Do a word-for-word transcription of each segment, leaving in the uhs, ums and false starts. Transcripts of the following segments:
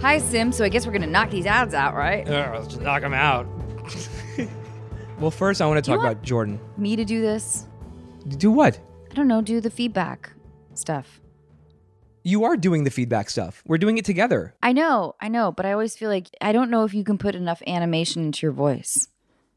Hi, Sim. So I guess we're going to knock these ads out, right? Uh, let's just knock them out. Well, first I want to talk want- about Jordan. Me to do this? Do what? I don't know. Do the feedback stuff. You are doing the feedback stuff. We're doing it together. I know. I know. But I always feel like I don't know if you can put enough animation into your voice.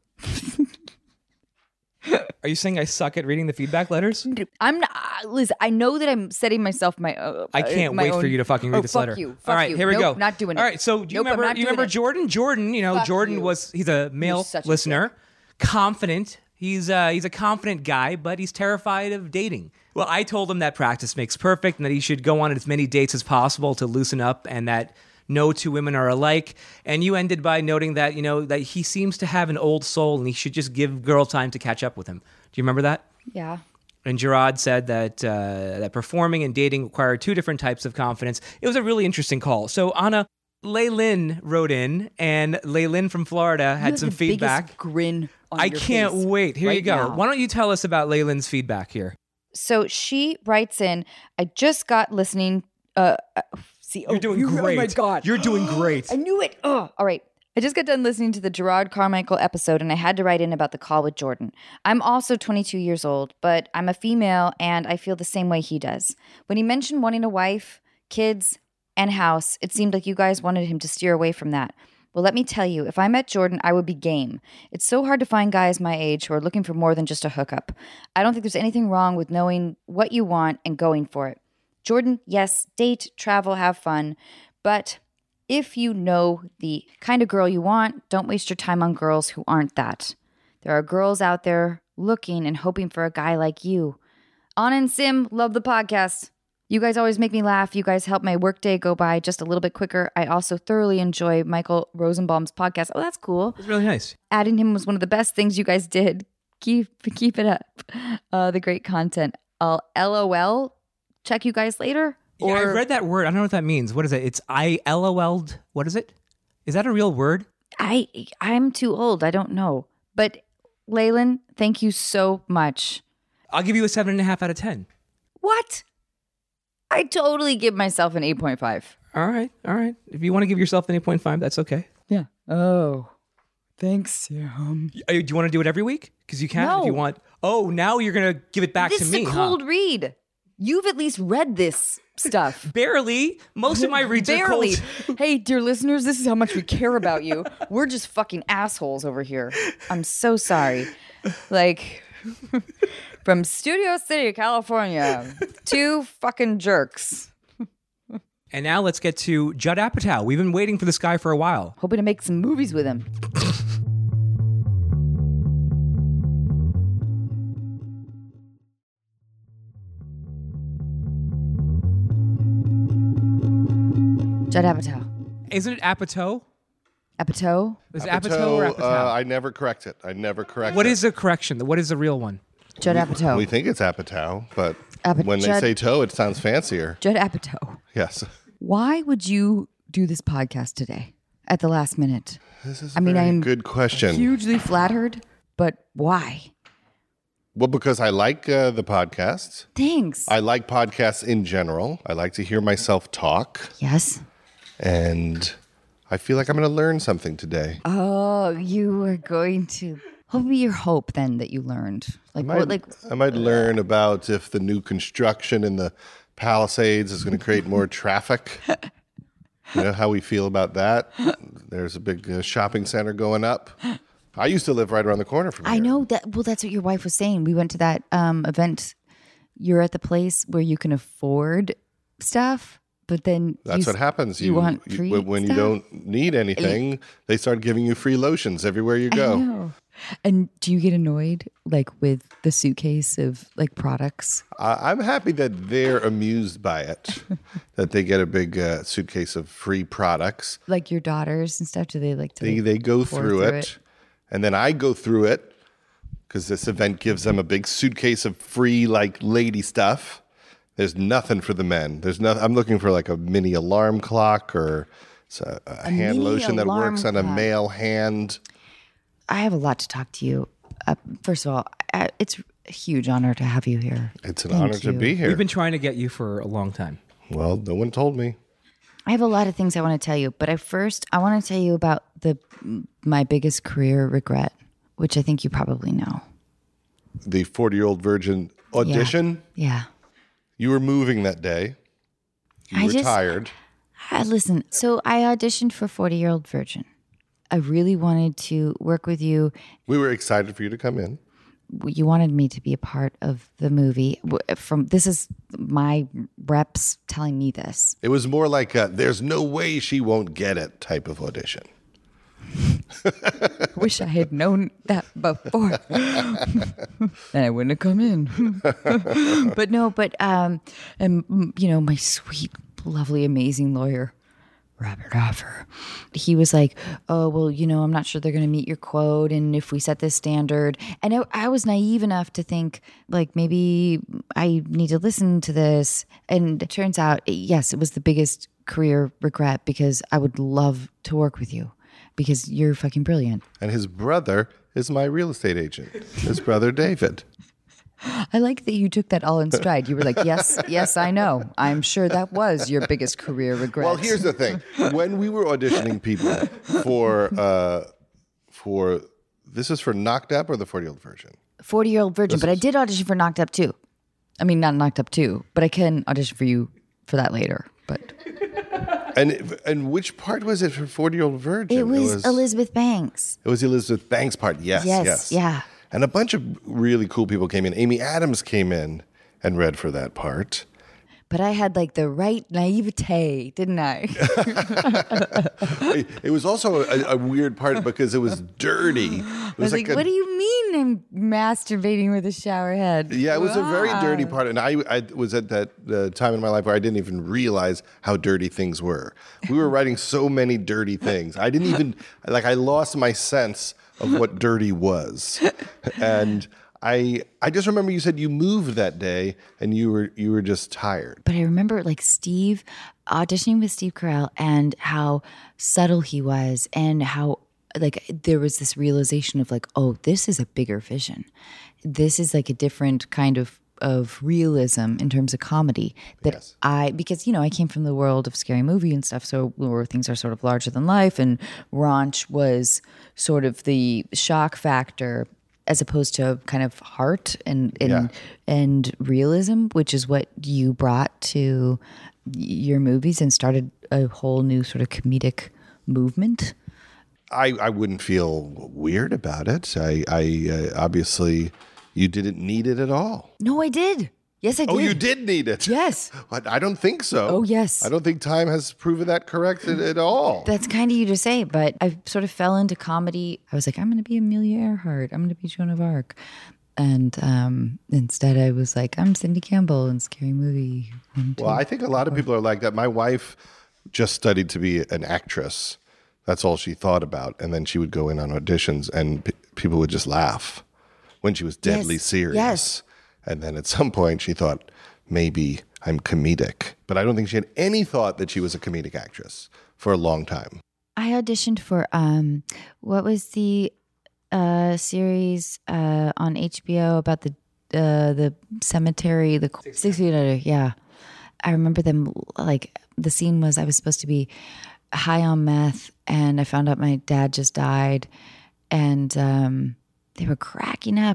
Are you saying I suck at reading the feedback letters? I'm not. Liz, I know that I'm setting myself my. Uh, I can't my wait own, for you to fucking read oh, this fuck letter. You, fuck All right, you. here we nope, go. Not doing it. All right, so do you nope, remember? I'm not You doing remember it. Jordan? Jordan, you know, Fuck Jordan you. was he's a male such a listener, confident. He's uh, he's a confident guy, but he's terrified of dating. Well, I told him that practice makes perfect, and that he should go on as many dates as possible to loosen up, and that no two women are alike. And you ended by noting that you know that he seems to have an old soul, and he should just give girl time to catch up with him. Do you remember that? Yeah. And Gerard said that uh, that performing and dating require two different types of confidence. It was a really interesting call. So Anna, Laylin wrote in, and Laylin from Florida had You have some the feedback. biggest grin on I your can't face wait. Here you right go. now. Why don't you tell us about Laylin's feedback here? So she writes in, I just got listening. Uh, uh, see, You're oh, doing you- great. Oh my God. You're doing great. I knew it. Oh, all right. I just got done listening to the Gerard Carmichael episode and I had to write in about the call with Jordan. I'm also twenty-two years old, but I'm a female and I feel the same way he does. When he mentioned wanting a wife, kids, and house, it seemed like you guys wanted him to steer away from that. Well, let me tell you, if I met Jordan, I would be game. It's so hard to find guys my age who are looking for more than just a hookup. I don't think there's anything wrong with knowing what you want and going for it. Jordan, yes, date, travel, have fun, but if you know the kind of girl you want, don't waste your time on girls who aren't that. There are girls out there looking and hoping for a guy like you. Anna and Sim, love the podcast. You guys always make me laugh. You guys help my workday go by just a little bit quicker. I also thoroughly enjoy Michael Rosenbaum's podcast. Oh, that's cool. It's really nice. Adding him was one of the best things you guys did. Keep keep it up. Uh, the great content. I'll LOL. Check you guys later. Yeah, I Or- read that word. I don't know what that means. What is it? It's I LOL'd. What is it? Is that a real word? I I'm too old. I don't know. But Laylin, thank you so much. I'll give you a seven and a half out of ten. What? I totally give myself an eight point five. All right, all right. If you want to give yourself an eight point five, that's okay. Yeah. Oh. Thanks, Sam. Uh, Do you want to do it every week? Because you can No. if you want. Oh, now you're going to give it back This to is me, a huh? cold read. You've at least read this stuff. Barely. Most of my reads Barely. are cold. Hey, dear listeners, this is how much we care about you. We're just fucking assholes over here. I'm so sorry. Like, from Studio City, California, two fucking jerks. And now let's get to Judd Apatow. We've been waiting for this guy for a while. Hoping to make some movies with him. Judd Apatow. Isn't it Apatow? Apatow? Is it Apatow or Apatow? Uh, I never correct it. I never correct What it. is the correction? What is the real one? Judd Apatow. We think it's Apatow, but Apa- when they Judd- say toe, it sounds fancier. Judd Apatow. Yes. Why would you do this podcast today at the last minute? This is a I mean, very I'm good question. Hugely flattered, but why? Well, because I like uh, the podcasts. Thanks. I like podcasts in general. I like to hear myself talk, yes. and I feel like I'm going to learn something today. Oh, you were going to. What would be your hope then that you learned? Like I might, what? Like I might learn about if the new construction in the Palisades is going to create more traffic. You know how we feel about that. There's a big uh, shopping center going up. I used to live right around the corner from here. I know that. Well, that's what your wife was saying. We went to that um, event. You're at the place where you can afford stuff, but then That's you, what happens. You, want free when when you stuff? don't need anything, they start giving you free lotions everywhere you I go. know. And do you get annoyed like with the suitcase of like products? I, I'm happy that they're amused by it, that they get a big uh, suitcase of free products. Like your daughters and stuff? Do they like to? They like, they go pour through, it, and then I go through it because this event gives them a big suitcase of free like lady stuff. There's nothing for the men. There's nothing. I'm looking for like a mini alarm clock or a, a, A hand mini lotion that alarm works on a clock. male hand. I have a lot to talk to you. Uh, first of all, I, it's a huge honor to have you here. It's an Thank honor to you. be here. We've been trying to get you for a long time. Well, no one told me. I have a lot of things I want to tell you, but I first I want to tell you about the my biggest career regret, which I think you probably know. The forty-year-old virgin audition. Yeah. yeah. You were moving that day. You I were just, tired. I, listen, so I auditioned for forty-year-old virgin. I really wanted to work with you. We were excited for you to come in. You wanted me to be a part of the movie. From this is my reps telling me this. It was more like a, there's no way she won't get it type of audition. Wish I had known that before. Then I wouldn't have come in. But no, but um, and you know, my sweet, lovely, amazing lawyer, Robert Offer, he was like, oh, well, you know, I'm not sure they're going to meet your quote. And if we set this standard, and I, I was naive enough to think like, maybe I need to listen to this. And it turns out, yes, it was the biggest career regret because I would love to work with you because you're fucking brilliant. And his brother is my real estate agent, his brother, David. I like that you took that all in stride. You were like, yes, yes, I know. I'm sure that was your biggest career regret. Well, here's the thing. When we were auditioning people for, uh, for this is for Knocked Up or the forty-year-old virgin? forty-year-old virgin, This but is- I did audition for Knocked Up too. I mean, not Knocked Up too, but I can audition for you for that later. But And and which part was it for forty-year-old virgin? it was, Elizabeth Banks. It was Elizabeth Banks' part. Yes, Yes, yes. yeah. And a bunch of really cool people came in. Amy Adams came in and read for that part. But I had like the right naivete, didn't I? It, it was also a, a weird part because it was dirty. It I was like, a, what do you mean I'm masturbating with a shower head? Yeah, it was a very Wow. dirty part. And I, I was at that uh, time in my life where I didn't even realize how dirty things were. We were writing so many dirty things. I didn't even, like, I lost my sense of what dirty was. And I I just remember you said you moved that day and you were you were just tired. But I remember like Steve auditioning with Steve Carell and how subtle he was and how like there was this realization of like, oh, this is a bigger vision. This is like a different kind of of realism in terms of comedy that Yes. I, because, you know, I came from the world of Scary Movie and stuff. So where things are sort of larger than life, and raunch was sort of the shock factor as opposed to kind of heart and, and, Yeah. and realism, which is what you brought to your movies and started a whole new sort of comedic movement. I, I wouldn't feel weird about it. I, I uh, obviously, you didn't need it at all. No, I did. Yes, I did. Oh, you did need it. Yes. But I don't think so. Oh, yes. I don't think time has proven that correct at, at all. That's kind of you to say, but I sort of fell into comedy. I was like, I'm going to be Amelia Earhart. I'm going to be Joan of Arc. And um, instead I was like, I'm Cindy Campbell in Scary Movie. One, two. Well, I think a lot of people are like that. My wife just studied to be an actress. That's all she thought about. And then she would go in on auditions and p- people would just laugh when she was deadly Yes. serious. Yes. And then at some point she thought, maybe I'm comedic. But I don't think she had any thought that she was a comedic actress for a long time. I auditioned for, um, what was the uh, series uh, on H B O about the uh, the cemetery, the Six Feet Under? Yeah. I remember them, like, the scene was I was supposed to be high on meth, and I found out my dad just died, and um, they were cracking up.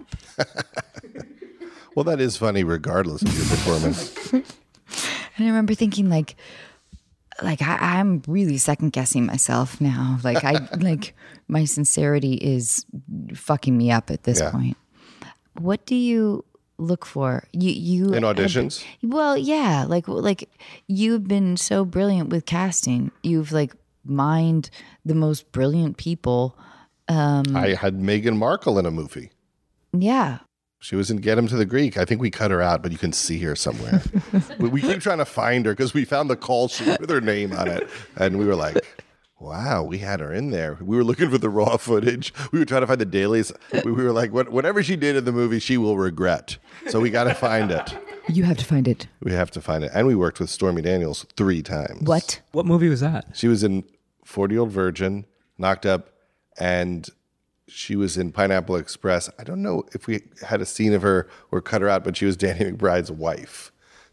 Well, that is funny regardless of your performance. And I remember thinking, like, like I, I'm really second guessing myself now. Like I, like my sincerity is fucking me up at this Yeah. point. What do you look for? You, you In auditions? Well, yeah, like, like you've been so brilliant with casting. You've like mined the most brilliant people. I had Meghan Markle in a movie. Yeah. She was in Get Him to the Greek. I think we cut her out, but you can see her somewhere. we, we keep trying to find her because we found the call sheet with her name on it. And we were like, wow, we had her in there. We were looking for the raw footage. We were trying to find the dailies. We, we were like, what, whatever she did in the movie, she will regret. So we got to find it. You have to find it. We have to find it. And we worked with Stormy Daniels three times. What? What movie was that? She was in forty-Year-Old Virgin, Knocked Up, and she was in Pineapple Express. I don't know if we had a scene of her or cut her out, but she was Danny McBride's wife.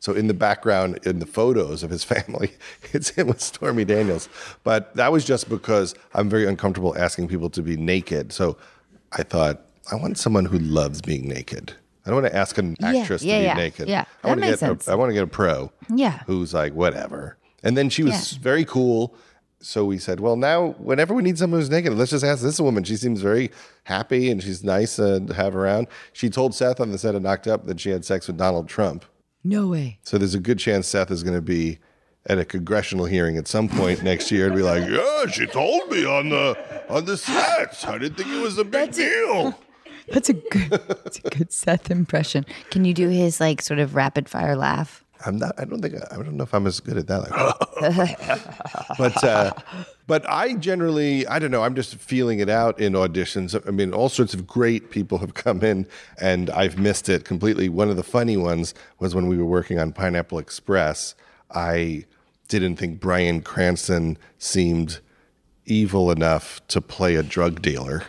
So in the background, in the photos of his family, it's him with Stormy Daniels. But that was just because I'm very uncomfortable asking people to be naked. So I thought, I want someone who loves being naked. I don't want to ask an actress yeah, to be yeah, naked. yeah. I want That to makes get sense. A, I want to get a pro. Yeah. Who's like, whatever. And then she was Yeah. very cool. So we said, well, now whenever we need someone who's naked, let's just ask this woman. She seems very happy and she's nice uh, to have around. She told Seth on the set of Knocked Up that she had sex with Donald Trump. No way. So there's a good chance Seth is going to be at a congressional hearing at some point next year and be like, yeah, she told me on the on the set. I didn't think it was a big That's it. deal. That's a good that's a good Seth impression. Can you do his like sort of rapid fire laugh? I'm not. I don't think. I don't know if I'm as good at that. Like, but uh, but I generally, I don't know. I'm just feeling it out in auditions. I mean, all sorts of great people have come in, and I've missed it completely. One of the funny ones was when we were working on Pineapple Express. I didn't think Bryan Cranston seemed evil enough to play a drug dealer.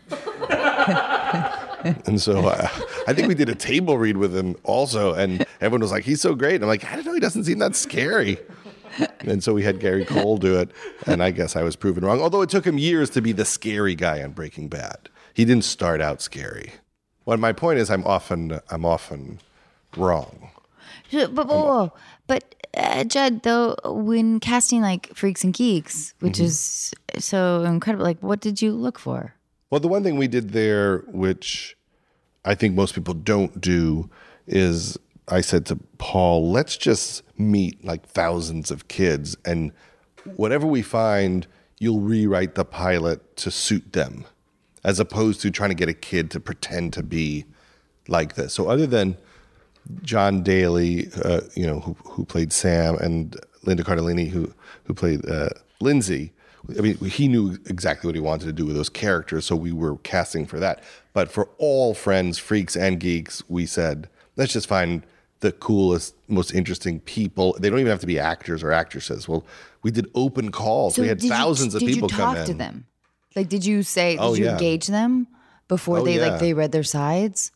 And so uh, I think we did a table read with him also, and everyone was like, he's so great. And I'm like, I don't know, he doesn't seem that scary. And so we had Gary Cole do it, and I guess I was proven wrong, although it took him years to be the scary guy on Breaking Bad. He didn't start out scary. Well, my point is I'm often I'm often wrong. But whoa, whoa, whoa. But uh, Judd, though, when casting like Freaks and Geeks, which Mm-hmm. is so incredible, like what did you look for? Well, the one thing we did there, which I think most people don't do, is I said to Paul, let's just meet like thousands of kids, and whatever we find, you'll rewrite the pilot to suit them, as opposed to trying to get a kid to pretend to be like this. So other than John Daly, uh, you know, who, who played Sam, and Linda Cardellini, who who played uh, Lindsay, I mean, he knew exactly what he wanted to do with those characters, so we were casting for that. But for all friends, freaks, and geeks, we said, let's just find the coolest, most interesting people. They don't even have to be actors or actresses. Well, we did open calls. we had did thousands you, of people Did you talk come in. to them? Like, did you say? Did Oh, you yeah. engage them before Oh, they yeah. like they read their sides?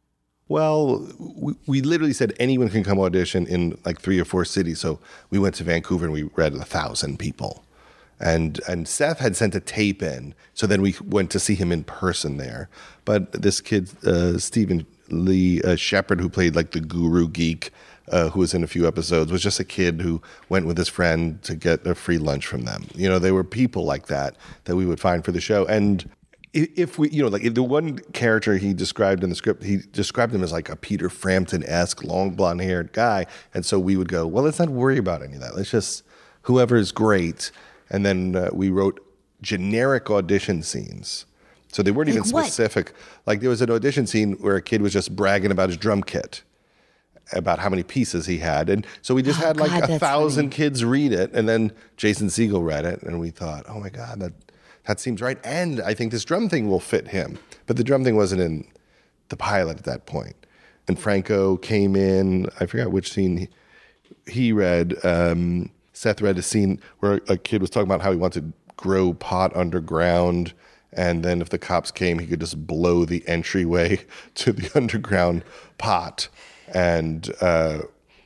Well, we, we literally said anyone can come audition in like three or four cities. So we went to Vancouver and we read a thousand people. And and Seth had sent a tape in, so then we went to see him in person there. But this kid, uh, Stephen Lee uh, Shepard, who played like the guru geek, uh, who was in a few episodes, was just a kid who went with his friend to get a free lunch from them. You know, they were people like that that we would find for the show. And i- if we, you know, like the one character he described in the script, he described him as like a Peter Frampton-esque, long blonde-haired guy. And so we would go, well, let's not worry about any of that. Let's just, whoever is great. And then uh, we wrote generic audition scenes. So they weren't Like even what? specific. Like there was an audition scene where a kid was just bragging about his drum kit, about how many pieces he had. And so we just Oh, had like God, a that's thousand funny. kids read it. And then Jason Segel read it. And we thought, oh my God, that, that seems right. And I think this drum thing will fit him. But the drum thing wasn't in the pilot at that point. And Franco came in, I forgot which scene he, he read. Um, Seth read a scene where a kid was talking about how he wanted to grow pot underground, and then if the cops came, he could just blow the entryway to the underground pot, and uh,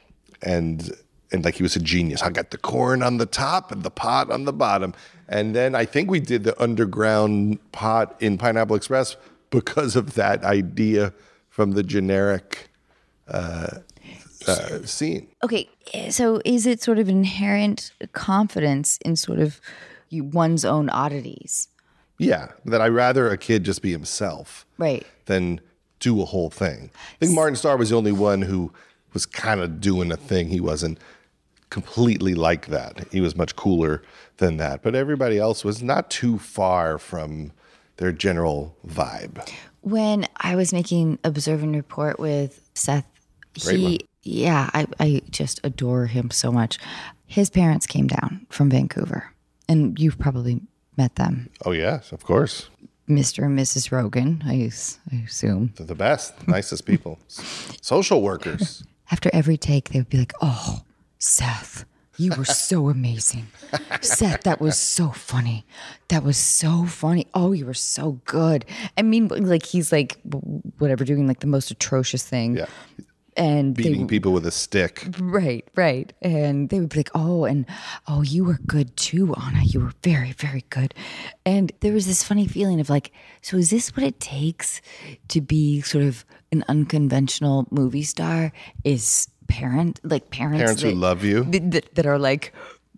and and like he was a genius. I got the corn on the top and the pot on the bottom, and then I think we did the underground pot in Pineapple Express because of that idea from the generic uh, uh, scene. Okay, so is it sort of inherent confidence in sort of you, one's own oddities? Yeah, that I'd rather a kid just be himself Right. than do a whole thing. I think Martin Starr was the only one who was kind of doing a thing. He wasn't completely like that. He was much cooler than that. But everybody else was not too far from their general vibe. When I was making Observe and Report with Seth, Great one. he, yeah, I, I just adore him so much. His parents came down from Vancouver, and you've probably met them. Oh, yes, of course. Mister and Missus Rogan, I, s- I assume. They're the best, nicest people. Social workers. After every take, they would be like, oh, Seth, you were so amazing. Seth, that was so funny. That was so funny. Oh, you were so good. I mean, like, he's like, whatever, doing like the most atrocious thing. Yeah. And Beating they, people with a stick. Right, right. And they would be like, oh, and oh, you were good too, Anna. You were very, very good. And there was this funny feeling of like, so is this what it takes to be sort of an unconventional movie star? Is parent, like parents, Parents that, who love you. that, that are like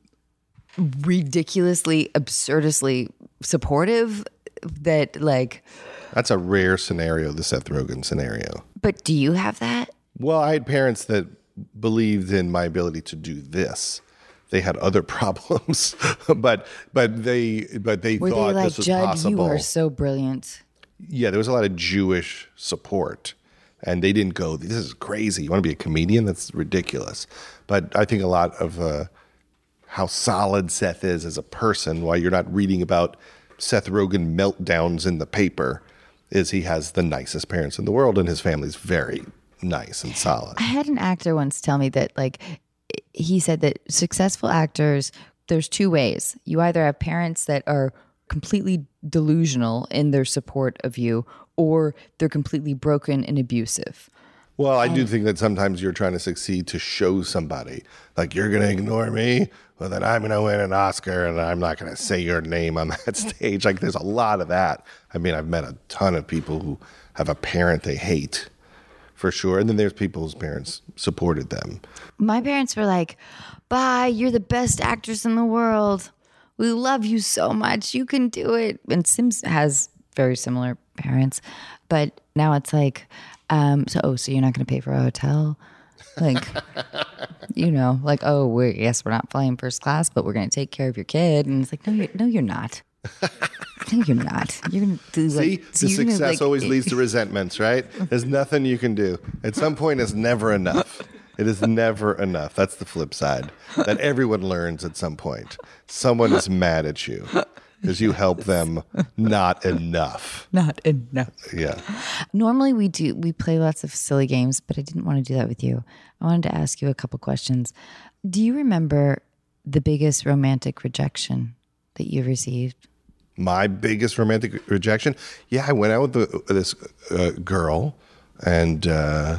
ridiculously, absurdly supportive, that like. That's a rare scenario, the Seth Rogen scenario. But do you have that? Well, I had parents that believed in my ability to do this. They had other problems, but but they but they Were thought they like, this was Judd, possible. you are so brilliant. Yeah, there was a lot of Jewish support, and they didn't go, this is crazy. You want to be a comedian? That's ridiculous. But I think a lot of uh, how solid Seth is as a person, why you're not reading about Seth Rogen meltdowns in the paper, is he has the nicest parents in the world, and his family's very nice and solid. I had an actor once tell me that, like, he said that successful actors, there's two ways. You either have parents that are completely delusional in their support of you, or they're completely broken and abusive. Well, I do think that sometimes you're trying to succeed to show somebody, like, you're going to ignore me, well, then I'm going to win an Oscar, and I'm not going to say your name on that stage. Like, there's a lot of that. I mean, I've met a ton of people who have a parent they hate, for sure. And then there's people whose parents supported them. My parents were like, bye, you're the best actress in the world. We love you so much. You can do it. And Sims has very similar parents. But now it's like, um, so, oh, so you're not going to pay for a hotel? Like, you know, like, oh, we yes, we're not flying first class, but we're going to take care of your kid. And it's like, no, you're, no, you're not. No, you're not. You're gonna do like, See, so the you're gonna, success like, always leads to resentments, right? There's nothing you can do. At some point, it's never enough. It is never enough. That's the flip side that everyone learns at some point. Someone is mad at you because you help them not enough. Not enough. Yeah. Normally we do we play lots of silly games, but I didn't want to do that with you. I wanted to ask you a couple questions. Do you remember the biggest romantic rejection that you've received? My biggest romantic rejection? Yeah, I went out with the, this uh, girl, and uh,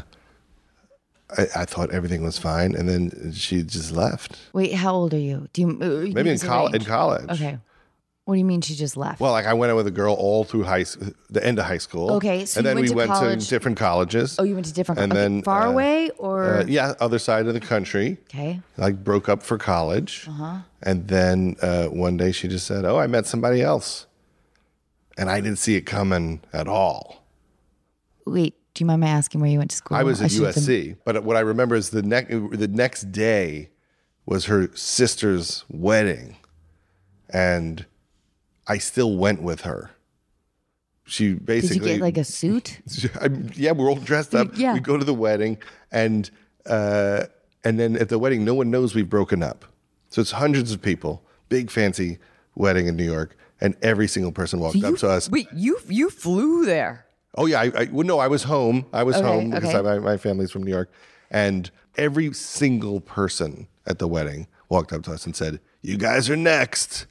I, I thought everything was fine, and then she just left. Wait, how old are you? Do you uh, Maybe in, col- in college. Okay. What do you mean she just left? Well, like I went out with a girl all through high, the end of high school. Okay, so and you then went we to went college- to different colleges. oh, you went to different and okay, then far uh, away or uh, yeah, other side of the country. okay. Like broke up for college, uh-huh. and then uh, one day she just said, "Oh, I met somebody else," and I didn't see it coming at all. Wait, do you mind my asking where you went to school? I was at should U have S C, been- but what I remember is the next the next day was her sister's wedding, and I still went with her. She basically Did you get like a suit? I, yeah, we're all dressed up. Yeah. We go to the wedding, and uh, and then at the wedding, no one knows we've broken up. So it's hundreds of people, big fancy wedding in New York, and every single person walked You- up to us. Wait, you you flew there. Oh yeah, I, I well, no, I was home. I was Okay, home because okay. I, my, my family's from New York, and every single person at the wedding walked up to us and said, "You guys are next."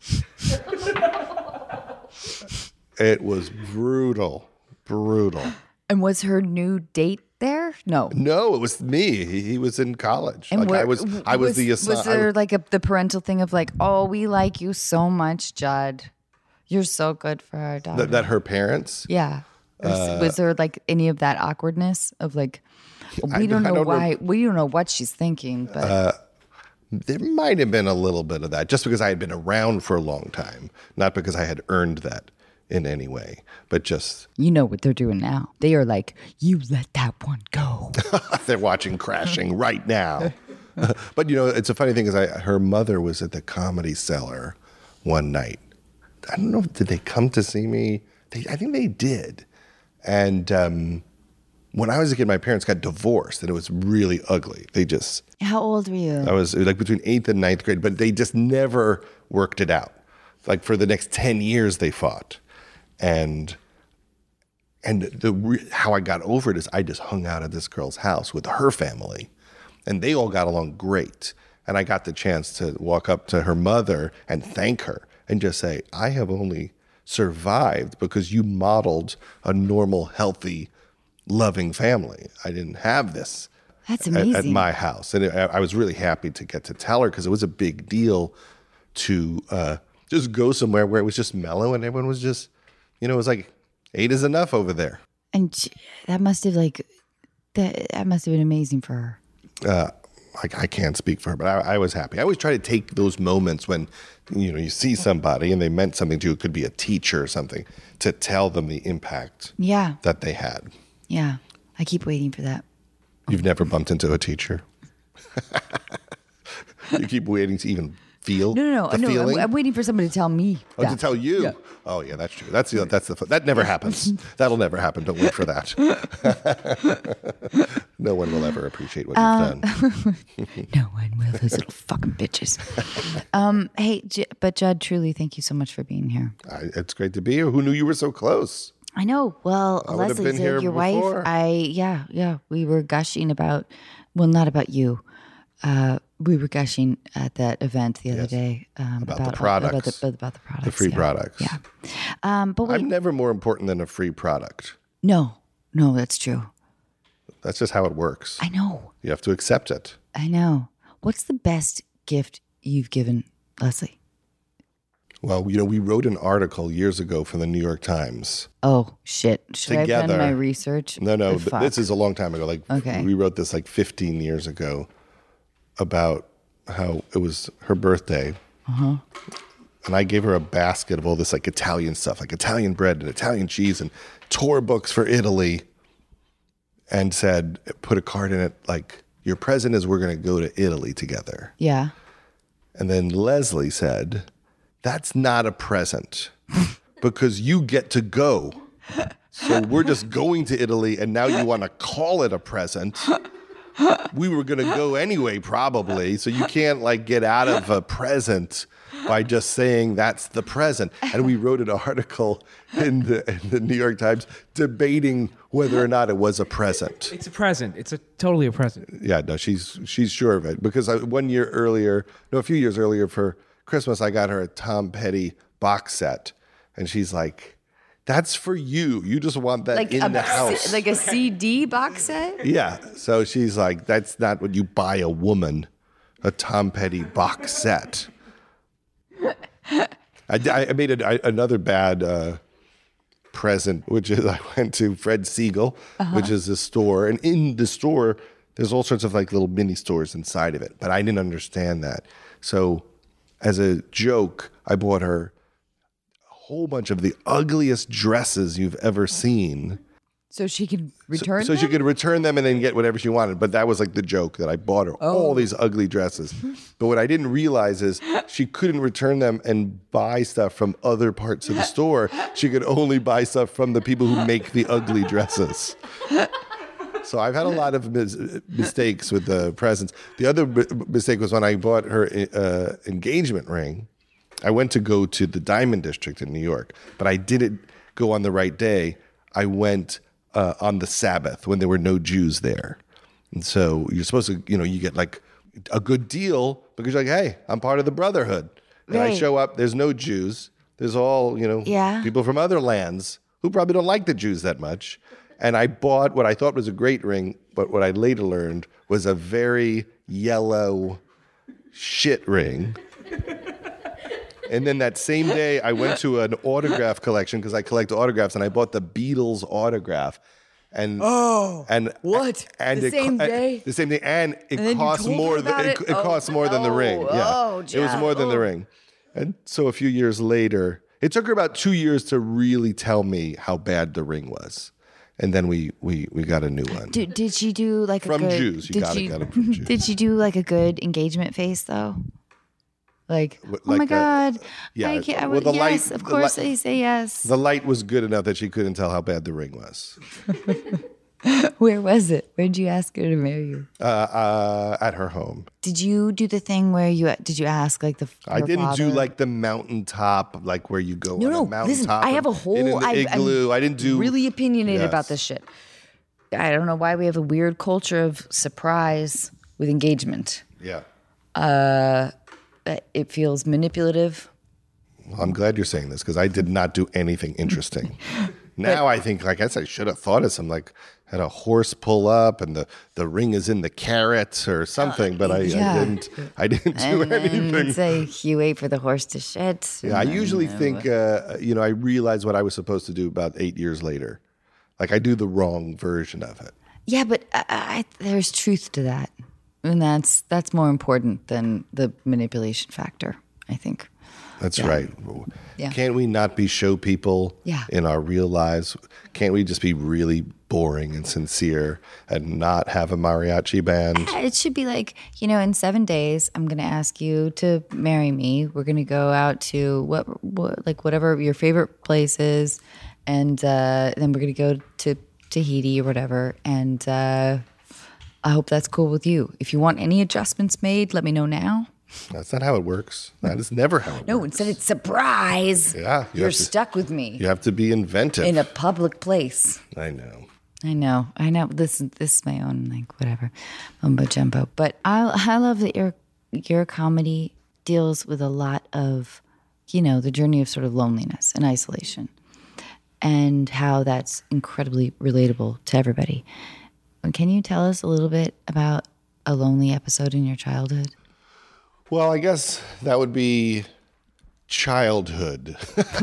It was brutal, brutal. And was her new date there? No. No, it was me. He, he was in college. And like where- I was, I was, the Was assi- there I, like a the parental thing of like, oh, we like you so much, Judd. You're so good for our daughter. that, that her parents. yeah. Or s- was there like any of that awkwardness of like, we I- don't I know don't why, rem- we don't know what she's thinking, but Uh, There might have been a little bit of that, just because I had been around for a long time, not because I had earned that in any way, but just you know what they're doing now. They are like, you let that one go. they're watching Crashing right now. But you know, it's a funny thing is, I her mother was at the Comedy Cellar one night. I don't know, did they come to see me? They, I think they did. And um, when I was a kid, my parents got divorced, and it was really ugly. They just, How old were you? I was like between eighth and ninth grade, but they just never worked it out. Like for the next ten years, they fought. And and the re- how I got over it is I just hung out at this girl's house with her family, and they all got along great. And I got the chance to walk up to her mother and thank her and just say, I have only survived because you modeled a normal, healthy loving family. I didn't have this That's at, amazing. at my house. And it, I was really happy to get to tell her because it was a big deal to uh, just go somewhere where it was just mellow and everyone was just, you know, it was like eight is enough over there. And she- that must have like, that, that must have been amazing for her. Uh, I, I can't speak for her, but I, I was happy. I always try to take those moments when, you know, you see somebody and they meant something to you. It could be a teacher or something, to tell them the impact Yeah. that they had. Yeah. I keep waiting for that. You've never bumped into a teacher. You keep waiting to even feel No, no, no. the no feeling. I'm, I'm waiting for somebody to tell me. Oh, that. to tell you? Yeah. Oh, yeah, that's true. That's the that's the that never happens. That'll never happen. Don't wait for that. No one will ever appreciate what you've done. No one will. Those little fucking bitches. Um, hey, J- but Judd, truly, thank you so much for being here. I, it's great to be here. Who knew you were so close? I know. Well, I would have Leslie been said here your before. wife. I yeah yeah. We were gushing about. Well, not about you. Uh, we were gushing at that event the other Yes. day um, About the about products. About the, about the products. The free yeah. products. Yeah. Um, but wait, I'm never more important than a free product. no, no, that's true. That's just how it works. I know. You have to accept it. I know. What's the best gift you've given Leslie? Well, you know, we wrote an article years ago for the New York Times. Oh shit! Should I have Together. done my research? No, no, Oh, th- fuck. this is a long time ago. Like, Okay. we wrote this like fifteen years ago about how it was her birthday. Uh-huh. And I gave her a basket of all this like Italian stuff, like Italian bread and Italian cheese and tour books for Italy. And said, put a card in it like, your present is we're going to go to Italy together. Yeah. And then Leslie said, that's not a present because you get to go. So we're just going to Italy and now you want to call it a present. We were going to go anyway, probably. So you can't like get out of a present by just saying that's the present. And we wrote an article in the, in the New York Times debating whether or not it was a present. It's a present. It's a totally a present. Yeah, no, she's she's sure of it because I, one year earlier, no, a few years earlier for Christmas, I got her a Tom Petty box set, and she's like, "That's for you. You just want that Like in a the house." like a C D box set. Yeah, so she's like, "That's not what you buy a woman, a Tom Petty box set." I, I made a, another bad uh, present, which is I went to Fred Siegel, uh-huh. which is a store, and in the store there's all sorts of like little mini stores inside of it, but I didn't understand that. So as a joke, I bought her a whole bunch of the ugliest dresses you've ever seen. So she could return So, so she them? could return them and then get whatever she wanted. But that was like the joke that I bought her Oh. all these ugly dresses. But what I didn't realize is she couldn't return them and buy stuff from other parts of the store. She could only buy stuff from the people who make the ugly dresses. So I've had a lot of mis- mistakes with the presents. The other b- mistake was when I bought her uh, engagement ring. I went to go to the Diamond District in New York, but I didn't go on the right day. I went uh, on the Sabbath when there were no Jews there. And so you're supposed to, you know, you get like a good deal because you're like, hey, I'm part of the Brotherhood. And I Right. show up, there's no Jews. There's all, you know, Yeah. people from other lands who probably don't like the Jews that much. And I bought what I thought was a great ring, but what I later learned was a very yellow shit ring. And then that same day, I went to an autograph collection because I collect autographs, and I bought the Beatles autograph. And Oh, and what? And The it co- same uh, day? the same day, and it And then you costs told me more than about it, it? it Oh, costs more than the ring. no. Yeah, Oh, it was Jeff. more than the Oh. ring. And so a few years later, it took her about two years to really tell me how bad the ring was, and then we we we got a new one. Did, did she do like From a good, Jews. You did gotta she, get 'em from Jews. Did she do like a good engagement face though? Like, What, oh my like the- God. yeah, I can't, I well, would, the light- yes, of the course light- I say yes. The light was good enough that she couldn't tell how bad the ring was. Where was it? Where did you ask her to marry you? Uh, uh, at her home. Did you do the thing where you, did you ask like the I her didn't do father? like the mountaintop, like where you go No, on no, a mountaintop. listen, I have a and- whole, and in the I, igloo. I'm I didn't do really opinionated Yes. about this shit. I don't know why we have a weird culture of surprise with engagement. Yeah. Uh, it feels manipulative. Well, I'm glad you're saying this because I did not do anything interesting. Now I think, like I said, I should have thought of some, like had a horse pull up and the, the ring is in the carrot or something, but I, yeah. I didn't I didn't do and anything. then say you wait for the horse to shit. Yeah, I usually think, uh, you know, I realized what I was supposed to do about eight years later. Like I do the wrong version of it. Yeah, but I, I, there's truth to that, and that's that's more important than the manipulation factor, I think. That's Yeah. right. Yeah. Can't we not be show people Yeah. in our real lives? Can't we just be really boring and sincere and not have a mariachi band? It should be like, you know, in seven days, I'm going to ask you to marry me. We're going to go out to what, what, like whatever your favorite place is, and uh, then we're going to go to Tahiti or whatever. And uh, I hope that's cool with you. If you want any adjustments made, let me know now. That's not how it works. That is never how it No, works. instead it's surprise. Yeah, you You're have to- stuck with me You have to be inventive. in a public place. I know. I know, I know. This this is my own like whatever, mumbo jumbo. But I I love that your your comedy deals with a lot of, you know, the journey of sort of loneliness and isolation, and how that's incredibly relatable to everybody. Can you tell us a little bit about a lonely episode in your childhood? Well, I guess that would be childhood.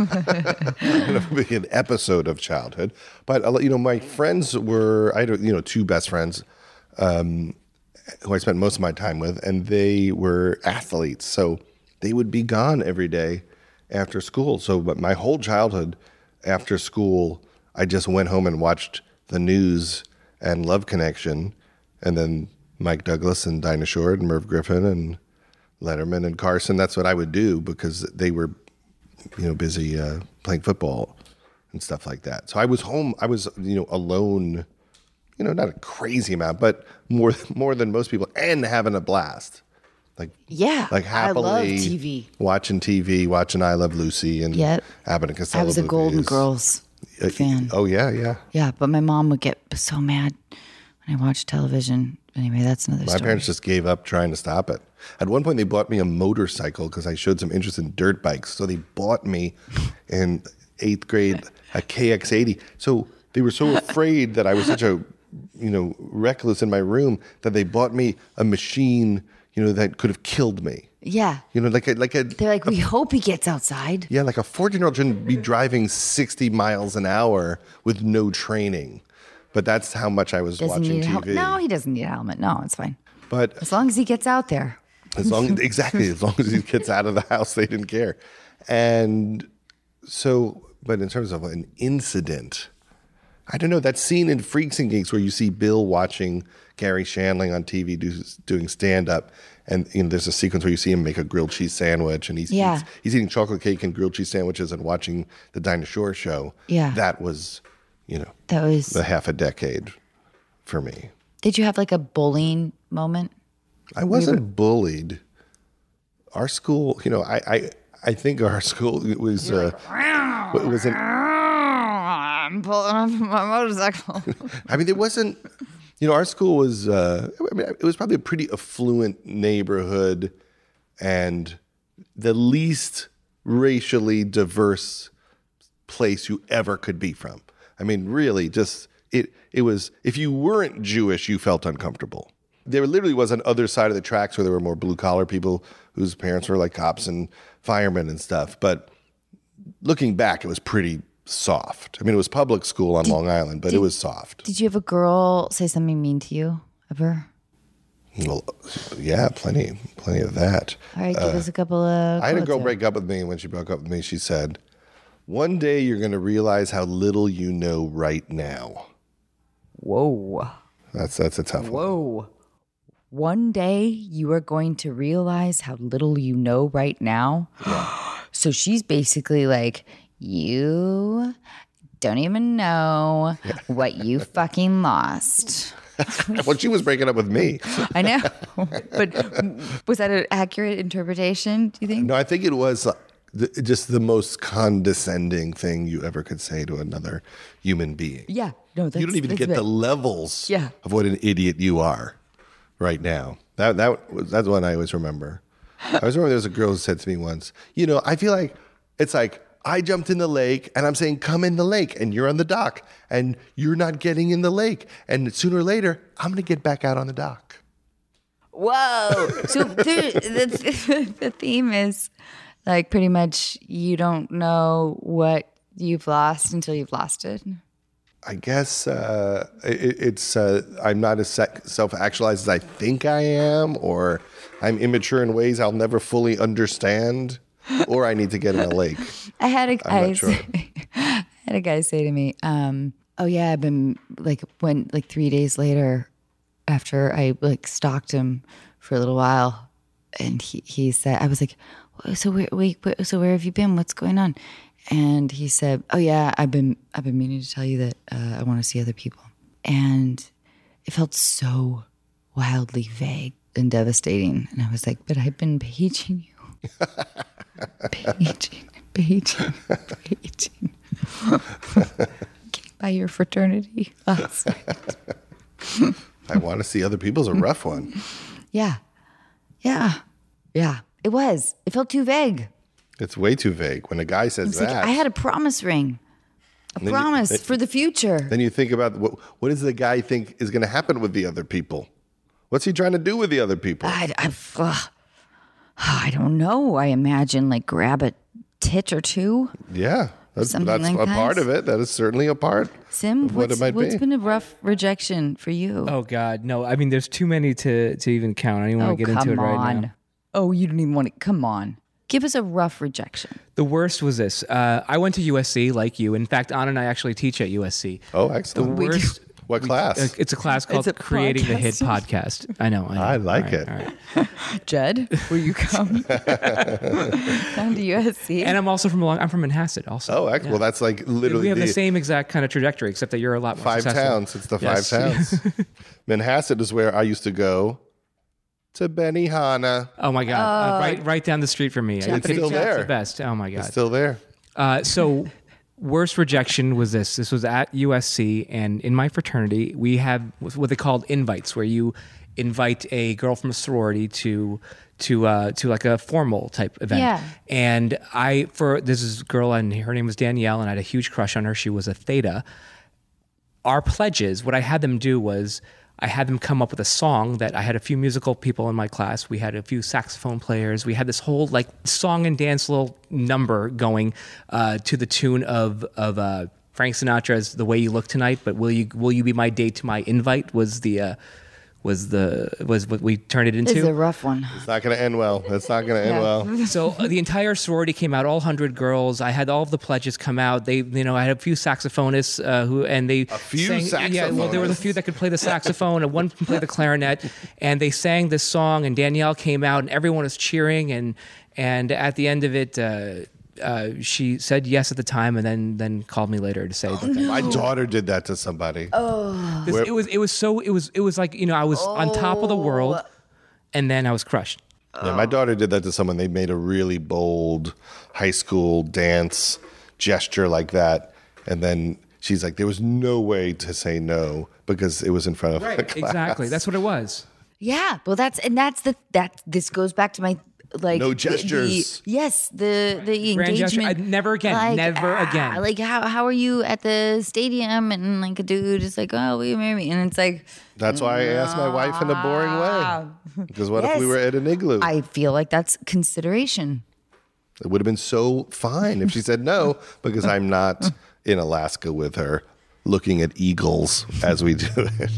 It would be an episode of childhood. But, uh, you know, my friends were, I had, you know, two best friends um, who I spent most of my time with, and they were athletes. So they would be gone every day after school. So but my whole childhood after school, I just went home and watched the news and Love Connection, and then Mike Douglas and Dinah Shore and Merv Griffin and Letterman and Carson. That's what I would do because they were, you know, busy uh, playing football and stuff like that. So I was home. I was, you know, alone. You know, not a crazy amount, but more more than most people, and having a blast. Like Yeah, like happily I love T V. watching T V, watching I Love Lucy and Yep. Abbott and Costello. I was a Golden movies. Girls Uh, fan. Oh yeah, yeah. Yeah, but my mom would get so mad when I watched television. Anyway, that's another My story. parents just gave up trying to stop it. At one point, they bought me a motorcycle because I showed some interest in dirt bikes. So they bought me in eighth grade a K X eighty. So they were so afraid that I was such a, you know, recluse in my room that they bought me a machine, you know, that could have killed me. Yeah. You know, like a like a They're like, we hope he gets outside. yeah, like a fourteen-year-old shouldn't be driving sixty miles an hour with no training. But that's how much I was Doesn't watching need a T helmet. V. No, he doesn't need a helmet. No, it's fine. But As long as he gets out there. As long exactly as long as he gets out of the house, they didn't care. And so, but in terms of an incident, I don't know, that scene in Freaks and Geeks where you see Bill watching Gary Shandling on T V do, doing stand-up, and you know, there's a sequence where you see him make a grilled cheese sandwich, and he's, Yeah. he's, he's eating chocolate cake and grilled cheese sandwiches and watching the Dinah Shore show. Yeah. That was, you know, That was. the half a decade for me. Did you have like a bullying moment? I wasn't bullied. Our school, you know, I I, I think our school it was uh, it was an. I'm pulling off my motorcycle. I mean, there wasn't. You know, our school was. Uh, I mean, it was probably a pretty affluent neighborhood, and the least racially diverse place you ever could be from. I mean, really, just it. It was. If you weren't Jewish, you felt uncomfortable. There literally was an other side of the tracks where there were more blue collar people whose parents were like cops and firemen and stuff. But looking back, it was pretty soft. I mean, it was public school on Long Island, but it was soft. Did you have a girl say something mean to you ever? Well, yeah, plenty, plenty of that. All right, give us a couple of. I had a quotes girl here. break up with me, and when she broke up with me, she said, "One day you're going to realize how little you know right now." Whoa. That's that's a tough one. Whoa. One day you are going to realize how little you know right now. So she's basically like, you don't even know what you fucking lost. Well, she was breaking up with me. I know. But was that an accurate interpretation, do you think? No, I think it was uh, the, just the most condescending thing you ever could say to another human being. Yeah. No, that's, You don't even that's get it. the levels Yeah. of what an idiot you are right now. That that was that's one I always remember. I always remember there was a girl who said to me once, you know, I feel like it's like I jumped in the lake and I'm saying, come in the lake, and you're on the dock and you're not getting in the lake. And sooner or later, I'm going to get back out on the dock. Whoa. So there, the, the theme is like pretty much you don't know what you've lost until you've lost it. I guess uh, it, it's uh, I'm not as sec- self-actualized as I think I am, or I'm immature in ways I'll never fully understand, or I need to get in a lake. I had a I'm guy not sure. say, I had a guy say to me, um, "Oh yeah, I've been like when like three days later, after I like stalked him for a little while, and he he said, I was like, so where wait, wait so where have you been? What's going on?" And he said, "Oh yeah, I've been I've been meaning to tell you that uh, I want to see other people." And it felt so wildly vague and devastating. And I was like, "But I've been paging you, paging, paging, paging." Came by your fraternity last night. I want to see other people's a rough one. Yeah, yeah, yeah. It was. It felt too vague. It's way too vague. When a guy says It's that, like I had a promise ring, a then you- promise then- for the future. then you think about what, what does the guy think is going to happen with the other people? What's he trying to do with the other people? I, I, ugh. I don't know. I imagine like grab a tit or two. Yeah, that's, Something that's like a that. part of it. That is certainly a part Sim, of what what's, it might what's be. been a rough rejection for you? Oh God, no! I mean, there's too many to to even count. I don't even Oh, want to get come into it right on. now. Oh, you don't even want to. Come on. Give us a rough rejection. The worst was this. Uh, I went to U S C like you. In fact, Anna and I actually teach at U S C. Oh, The excellent. worst. What class? Uh, it's a class called a Creating the Hit podcast. Podcast. I know. I, know. I like All it. right, all right. Jed, will you come down to U S C? And I'm also from Long. I'm from Manhasset. Also. Oh, excellent. Well, that's like literally we have the, the same exact kind of trajectory, except that you're a lot more five successful. towns. It's the Yes. five towns. Manhasset is where I used to go to Benihana. Oh my God! uh, right, right down the street from me. It's You could- still it's there. The best. Oh my God! It's still there. Uh, so, worst rejection was this. This was at U S C, and in my fraternity, we have what they called invites, where you invite a girl from a sorority to to uh, to like a formal type event. Yeah. And I for this is a girl, and her name was Danielle, and I had a huge crush on her. She was a Theta. Our pledges, what I had them do was I had them come up with a song that I had a few musical people in my class. We had a few saxophone players. We had this whole like song and dance little number going uh, to the tune of of uh, Frank Sinatra's "The Way You Look Tonight." But will you will you be my date to my invite was the uh, was the was what we turned it This is a into. rough one. It's not going to end well. It's not going to end Yeah. well. So uh, the entire sorority came out, all hundred girls. I had all of the pledges come out. They, you know, I had a few saxophonists uh, who, and they a few Yeah, well, there was a saxophonists? few that could play the saxophone, and one can play the clarinet. And they sang this song, and Danielle came out, and everyone was cheering. And and at the end of it, uh, uh, she said yes at the time, and then then called me later to say that. that- My daughter did that to somebody. this- Where- it was it was so it was it was like you know I was on top of the world, and then I was crushed. Yeah, my daughter did that to someone. They made a really bold high school dance gesture like that. And then she's like, there was no way to say no because it was in front of the class. Exactly, that's what it was. Yeah, well, that's and that's the that this goes back to my like No the- gestures. The, yes, the the Grand gesture. engagement. I- never again, Like, never ah, again. Like how how are you at the stadium and like a dude is like, oh, will you marry me? And it's like That's why I asked my wife in a boring way. Because what if we Yes. were at an igloo? I feel like that's consideration. It would have been so fine if she said no, because I'm not in Alaska with her looking at eagles as we do it.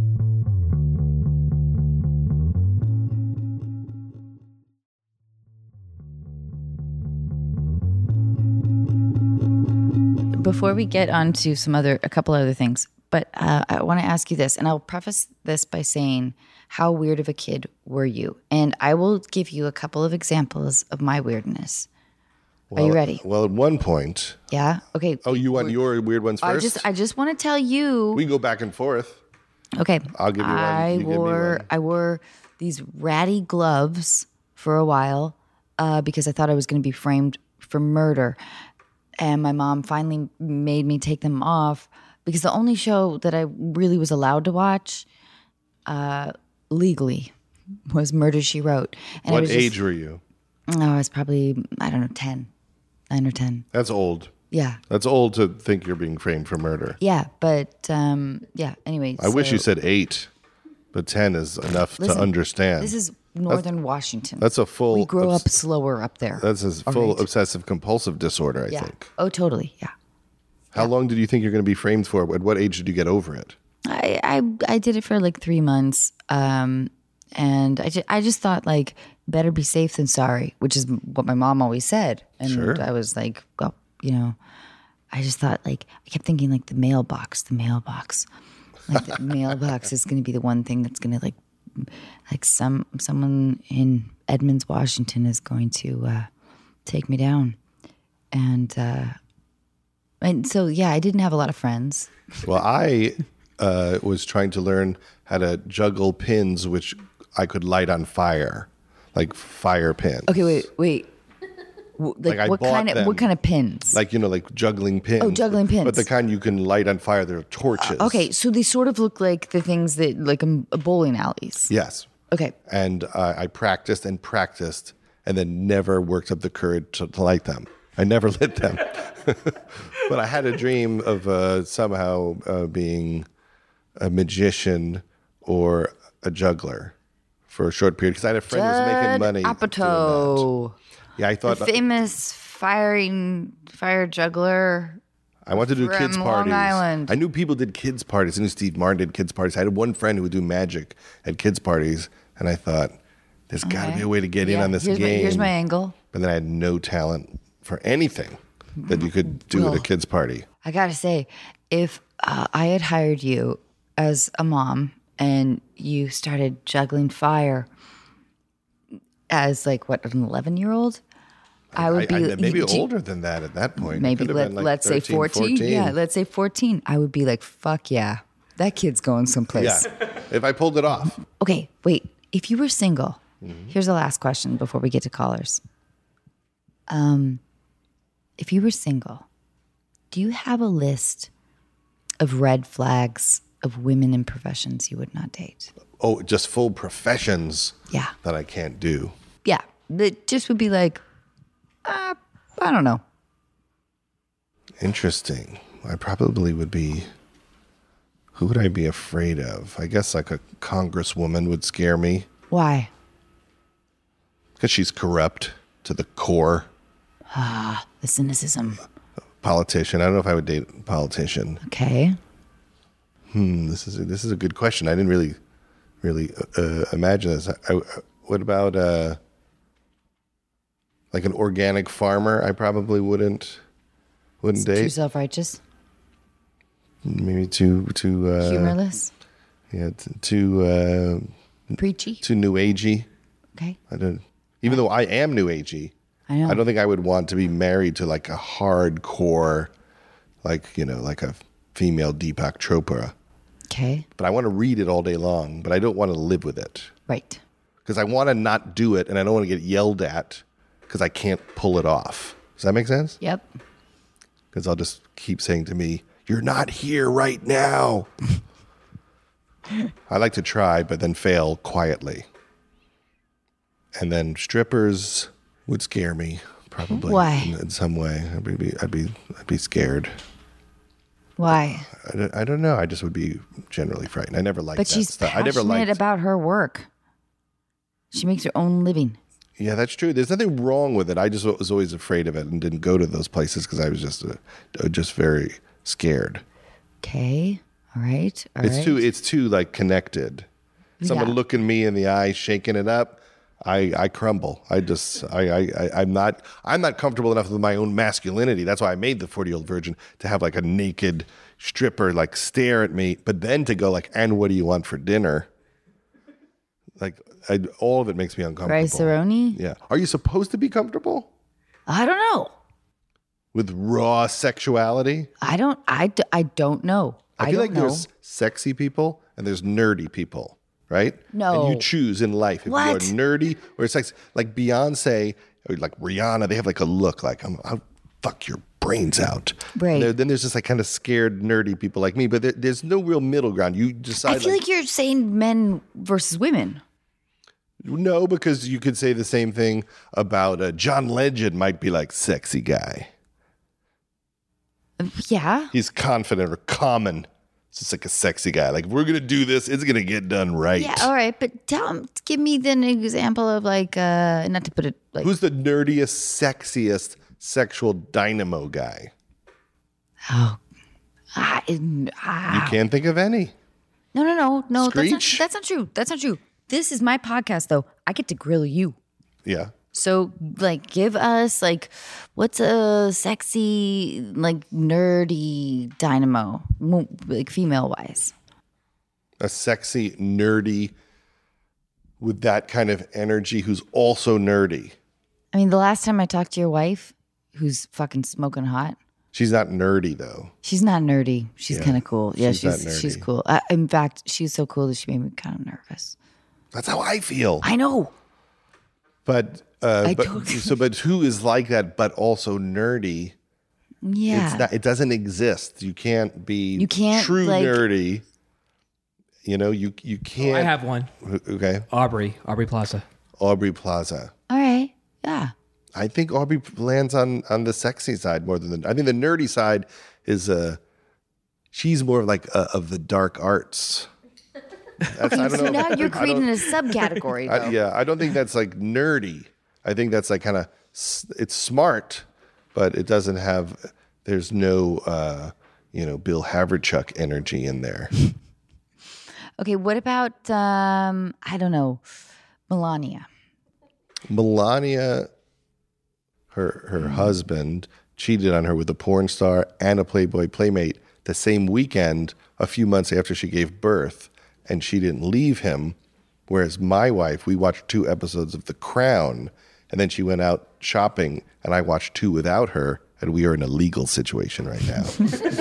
Before we get on to some other, a couple other things, but uh, I want to ask you this, and I'll preface this by saying, how weird of a kid were you? And I will give you a couple of examples of my weirdness. Are you ready? Well, at one point, Yeah. Okay. oh, you want your weird ones I first? just, I just want to tell you. we can go back and forth. Okay. I'll give you one, I you give me wore, one. I wore these ratty gloves for a while uh, because I thought I was going to be framed for murder. And my mom finally made me take them off because the only show that I really was allowed to watch uh, legally was Murder, She Wrote. And I What was just- age were you? Oh, I was probably, I don't know, ten. nine or ten. That's old. Yeah. That's old to think you're being framed for murder. Yeah, but um, yeah. Anyway, I wish so- you said eight, but ten is enough Listen, to understand. This is northern Washington. That's a full. We grow obs- up slower up there. That's a All full right? obsessive compulsive disorder, I Yeah. think. Oh, totally. Yeah. How long did you think you're going to be framed for? At what age did you get over it? I I, I did it for like three months, um, and I just, I just thought like better be safe than sorry, which is what my mom always said. And Sure. I was like, well, you know, I just thought like I kept thinking like the mailbox, the mailbox, like the mailbox is going to be the one thing that's going to like like some someone in Edmonds, Washington is going to uh, take me down, and uh, and so yeah, I didn't have a lot of friends. Well, I uh, was trying to learn how to juggle pins, which I could light on fire, like fire pins. Okay, wait, wait. W- Like, Like, I what bought kind of them. what kind of pins? Like, you know, like juggling pins. Oh, juggling pins. But the kind you can light on fire, they're torches. Okay, so they sort of look like the things that like um, bowling alleys. Yes. Okay, And uh, I practiced and practiced and then never worked up the courage to, to light them. I never lit them. But I had a dream of uh, somehow uh, being a magician or a juggler for a short period because I had a friend who was making Judd money. doing that. Apatow, Yeah, I the thought famous firing fire juggler. I wanted to do from kids Long parties. Island. I knew people did kids parties. I knew Steve Martin did kids parties. I had one friend who would do magic at kids parties, and I thought, there's got to Okay. be a way to get in Yeah, on this here's game. My, here's my angle. But then I had no talent for anything that you could do at Well- a kids party. I gotta say, if uh, I had hired you as a mom and you started juggling fire as like what an eleven year old, I would I, be I, maybe you- older than that at that point. It Maybe could have let, been like let's say thirteen, fourteen. Yeah, let's say fourteen. I would be like, fuck yeah, that kid's going someplace. Yeah, if I pulled it off. Okay, wait. If you were single, Mm-hmm. here's the last question before we get to callers. Um, if you were single, do you have a list of red flags of women in professions you would not date? Oh, just full professions Yeah, that I can't do. yeah. That just would be like, uh, I don't know. Interesting. I probably would be. Who would I be afraid of? I guess like a congresswoman would scare me Why? because she's corrupt to the core. The cynicism. Politician. I don't know if I would date a politician. Okay. Hmm, this is a, this is a good question. I didn't really, really uh, imagine this. I, I, what about uh, like an organic farmer? I probably wouldn't wouldn't Too date. self righteous, Maybe too too uh, humorless, yeah, t- too uh, preachy. too new agey. Okay. I don't. Even though I am new agey, I know. I don't think I would want to be married to like a hardcore, like you know, like a female Deepak Chopra. Okay. But I want to read it all day long. But I don't want to live with it Right. because I want to not do it, and I don't want to get yelled at because I can't pull it off. Does that make sense? Yep. Because I'll just keep saying to me, "You're not here right now." I like to try, but then fail quietly. And then strippers would scare me, probably. Why? In, in some way, I'd be, I'd be, I'd be scared. Why? I don't, I don't know. I just would be generally frightened. I never liked But that she's stuff. I passionate never liked. about her work. She makes her own living. Yeah, that's true. There's nothing wrong with it. I just was always afraid of it and didn't go to those places because I was just, uh, uh, just very scared. Okay. All right. All It's right. too it's too like connected. Someone Yeah. looking me in the eye, shaking it up, I, I crumble. I just I, I I I'm not I'm not comfortable enough with my own masculinity. That's why I made the forty year old virgin to have like a naked stripper like stare at me, but then to go like, and what do you want for dinner? Like I, all of it makes me uncomfortable. Rice-A-Roni? Yeah. Are you supposed to be comfortable I don't know. with raw sexuality? I don't. I, d- I don't know. I I, feel don't like know. there's sexy people and there's nerdy people, right? No. And you choose in life if What? you're nerdy or sexy. Like Beyonce or like Rihanna, they have like a look like, I'm, I'll fuck your brains out. Right. And there- then there's just like kind of scared, nerdy people like me, but there, there's no real middle ground. You decide I feel like, you're saying men versus women. No, because you could say the same thing about uh, John Legend might be like sexy guy. Yeah. He's confident or common. It's just like a sexy guy. Like, if we're going to do this, it's going to get done right. Yeah, all right. But tell him, give me then an example of like, uh, not to put it like. Who's the nerdiest, sexiest sexual dynamo guy? Oh. Ah, it- ah. You can't think of any. No, no, no, no. That's not, Screech? that's not true. That's not true. This is my podcast, though. I get to grill you. Yeah. So, like, give us, like, what's a sexy, like, nerdy dynamo, mo- like, female-wise? A sexy, nerdy, with that kind of energy who's also nerdy. I mean, the last time I talked to your wife, who's fucking smoking hot, She's not nerdy, though. she's not nerdy. She's Yeah, kind of cool. Yeah, she's she's not she's nerdy. cool. Uh, in fact, she's so cool that she made me kind of nervous. That's how I feel. I know. But, uh, I but don't- so, but who is like that, but also nerdy? Yeah. It's not. It doesn't exist. You can't be. You can't, true like- nerdy. You know, you you can't. I have one. Okay, Aubrey. Aubrey Plaza. Aubrey Plaza. All right. Yeah. I think Aubrey lands on on the sexy side more than the. I think the nerdy side is uh she's more like uh, of the dark arts. That's, I don't So know. now you're I don't- creating a subcategory. I, though. yeah, I don't think that's like nerdy. I think that's like kind of it's smart, but it doesn't have. There's no uh, you know Bill Haverchuck energy in there. Okay, what about um, I don't know, Melania? Melania, her her husband cheated on her with a porn star and a Playboy playmate the same weekend, a few months after she gave birth, and she didn't leave him. Whereas my wife, we watched two episodes of The Crown, and then she went out shopping, and I watched two without her, and we are in a legal situation right now.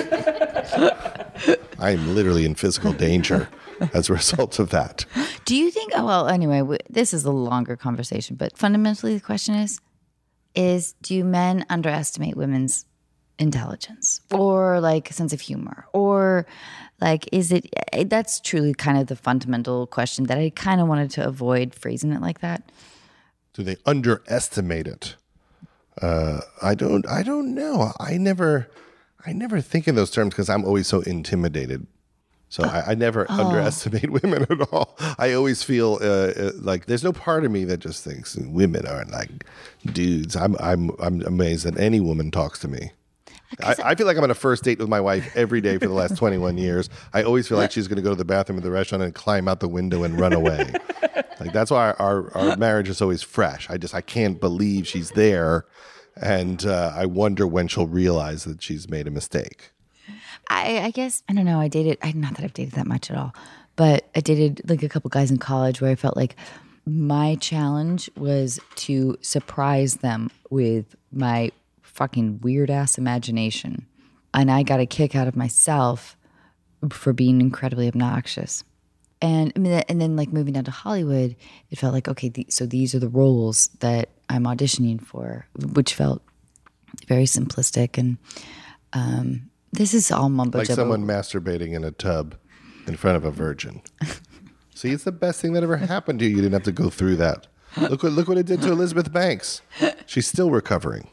I am literally in physical danger as a result of that. Do you think? Oh, well, anyway, w- this is a longer conversation, but fundamentally, the question is: is do men underestimate women's intelligence, or like sense of humor, or like is it? That's truly kind of the fundamental question that I kind of wanted to avoid phrasing it like that. Do they underestimate it? Uh, I don't. I don't know. I never. I never think in those terms because I'm always so intimidated. So I, I never underestimate women at all. I always feel uh, uh, like there's no part of me that just thinks women aren't like dudes. I'm. I'm. I'm amazed that any woman talks to me. I, I feel like I'm on a first date with my wife every day for the last twenty-one years. I always feel like she's going to go to the bathroom at the restaurant and climb out the window and run away. Like that's why our, our, our marriage is always fresh. I just I can't believe she's there, and uh, I wonder when she'll realize that she's made a mistake. I, I guess I don't know. I dated. I not that I've dated that much at all, but I dated like a couple guys in college where I felt like my challenge was to surprise them with my fucking weird ass imagination, and I got a kick out of myself for being incredibly obnoxious. And I mean, and then like moving down to Hollywood, it felt like okay, the, so these are the roles that I'm auditioning for, which felt very simplistic and. Um, This is all mumbo Like jumbo. someone masturbating in a tub in front of a virgin. See, it's the best thing that ever happened to you. You didn't have to go through that. Look what look what it did to Elizabeth Banks. She's still recovering.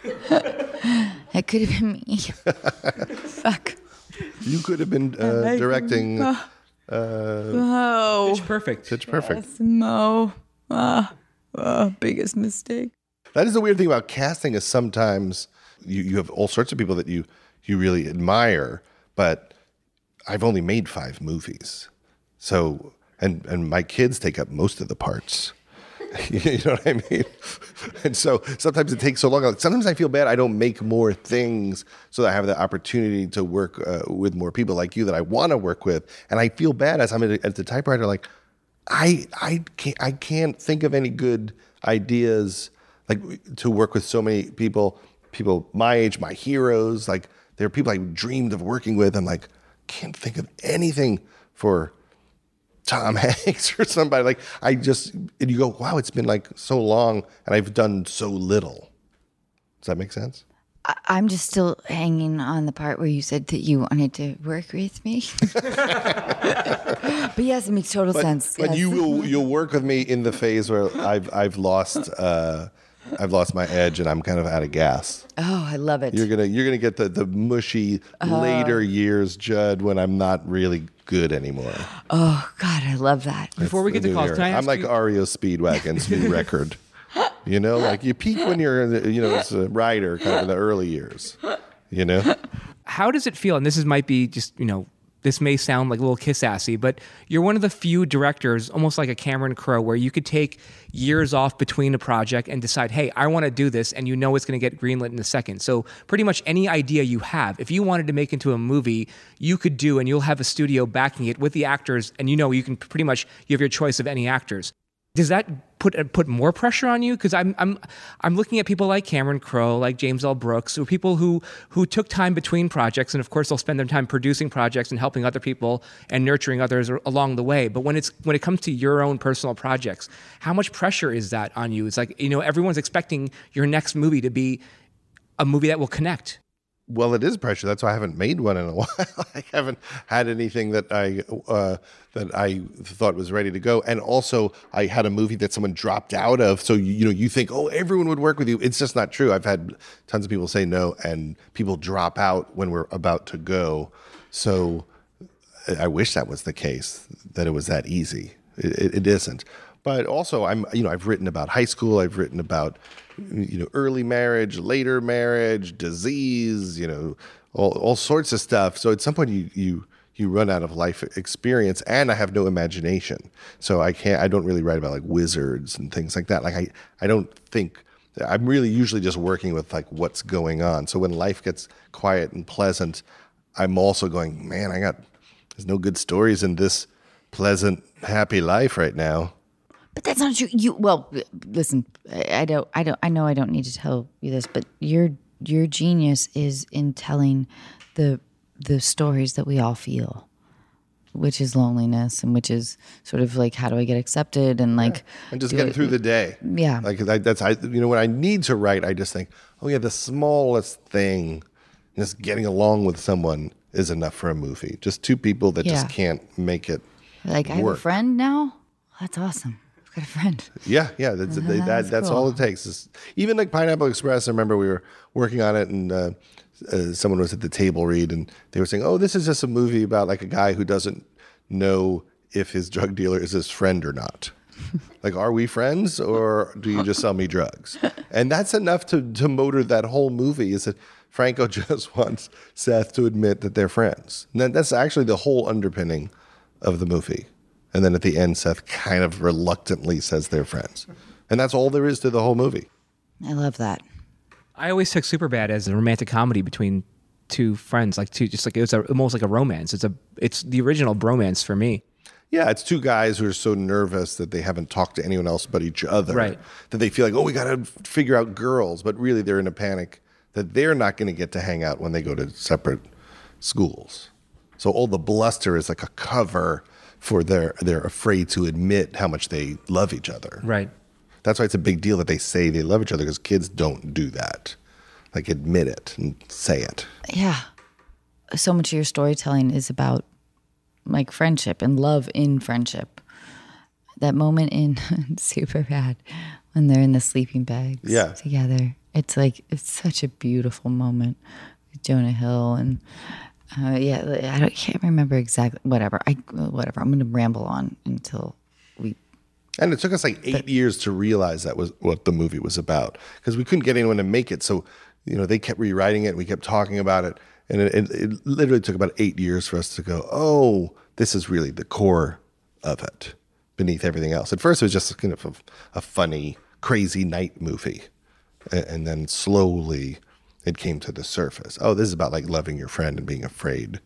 It could have been me. Fuck. You could have been uh, directing uh, Oh, Pitch Perfect. Pitch Perfect. Mo. Ah, ah, biggest mistake. That is the weird thing about casting is sometimes you, you have all sorts of people that you you really admire, but I've only made five movies. So and and my kids take up most of the parts. You know what I mean? And so sometimes it takes so long. Like, sometimes I feel bad I don't make more things so that I have the opportunity to work uh, with more people like you that I want to work with. And I feel bad as I'm at, at the typewriter, like I I can't I can't think of any good ideas like to work with so many people, people my age, my heroes. Like there are people I dreamed of working with. I'm like can't think of anything for Tom Hanks or somebody. Like I just, and you go, wow, it's been like so long and I've done so little. Does that make sense? I- I'm just still hanging on the part where you said that you wanted to work with me. But yes, it makes total But, sense. but yes. you will you'll work with me in the phase where I've I've lost uh, I've lost my edge and I'm kind of out of gas. Oh, I love it. You're gonna you're gonna get the the mushy later years Judd when I'm not really good anymore. Oh God, I love that. Before we get The to new calls, era. can I ask I'm like you, R E O Speedwagon's new record. You know, like you peak when you're you know as a rider, kind of in the early years. You know. how does it feel? And this is might be just, you know, this may sound like a little kiss-assy, but you're one of the few directors, almost like a Cameron Crowe, where you could take years off between a project and decide, hey, I want to do this, and you know it's going to get greenlit in a second. So pretty much any idea you have, if you wanted to make into a movie, you could do, and you'll have a studio backing it with the actors, and you know you can pretty much, you have your choice of any actors. Does that put put more pressure on you? Because I'm I'm I'm looking at people like Cameron Crowe, like James L. Brooks, who are people who who took time between projects, and of course they'll spend their time producing projects and helping other people and nurturing others along the way. But when it's when it comes to your own personal projects, how much pressure is that on you? It's like, you know, everyone's expecting your next movie to be a movie that will connect. Well, it is pressure. That's why I haven't made one in a while. I haven't had anything that I uh, that I thought was ready to go. And also, I had a movie that someone dropped out of. So you, you know, you think, oh, everyone would work with you. It's just not true. I've had tons of people say no, and people drop out when we're about to go. So I wish that was the case, that it was that easy. It, it, it isn't. But also, I'm you know, I've written about high school. I've written about you know early marriage, later marriage, disease. You know, all all sorts of stuff. So at some point, you you you run out of life experience, and I have no imagination. So I can't. I don't really write about like wizards and things like that. Like I I don't think. I'm really usually just working with like what's going on. So when life gets quiet and pleasant, I'm also going, man, I got there's no good stories in this pleasant, happy life right now. But that's not true. You well, listen. I, I don't. I don't. I know I don't need to tell you this, but your your genius is in telling the the stories that we all feel, which is loneliness, and which is sort of like how do I get accepted, and like Yeah. And just do getting it- through the day. Yeah. Like I, that's I. You know, when I need to write, I just think, oh yeah, the smallest thing, just getting along with someone is enough for a movie. Just two people that just Yeah. can't make it. Like I have a work. friend now. That's awesome. I've got a friend. Yeah, yeah. That's they, that, That's that's cool. all it takes. Is, even like Pineapple Express. I remember we were working on it, and uh, uh, someone was at the table read, and they were saying, "Oh, this is just a movie about like a guy who doesn't know if his drug dealer is his friend or not. Like, are we friends, or do you just sell me drugs?" And that's enough to to motor that whole movie. Is that Franco just wants Seth to admit that they're friends, and that, that's actually the whole underpinning of the movie. And then at the end, Seth kind of reluctantly says they're friends. And that's all there is to the whole movie. I love that. I always took Superbad as a romantic comedy between two friends, like two, just like it was a, almost like a romance. It's a, it's the original bromance for me. Yeah, it's two guys who are so nervous that they haven't talked to anyone else but each other. Right. That they feel like, oh, we got to figure out girls. But really, they're in a panic that they're not going to get to hang out when they go to separate schools. So all the bluster is like a cover for their, they're afraid to admit how much they love each other. Right. That's why it's a big deal that they say they love each other, because kids don't do that. Like admit it and say it. Yeah. So much of your storytelling is about like friendship and love in friendship. That moment in Superbad when they're in the sleeping bags Yeah. together. It's like, it's such a beautiful moment with Jonah Hill. And uh, yeah, I don't, can't remember exactly, whatever. I Whatever. I'm going to ramble on until we And it took us like eight years to realize that was what the movie was about, because we couldn't get anyone to make it. So, you know, they kept rewriting it. We kept talking about it. And it, it, it literally took about eight years for us to go, oh, this is really the core of it beneath everything else. At first, it was just kind of a, a funny, crazy night movie. And, and then slowly it came to the surface. Oh, this is about like loving your friend and being afraid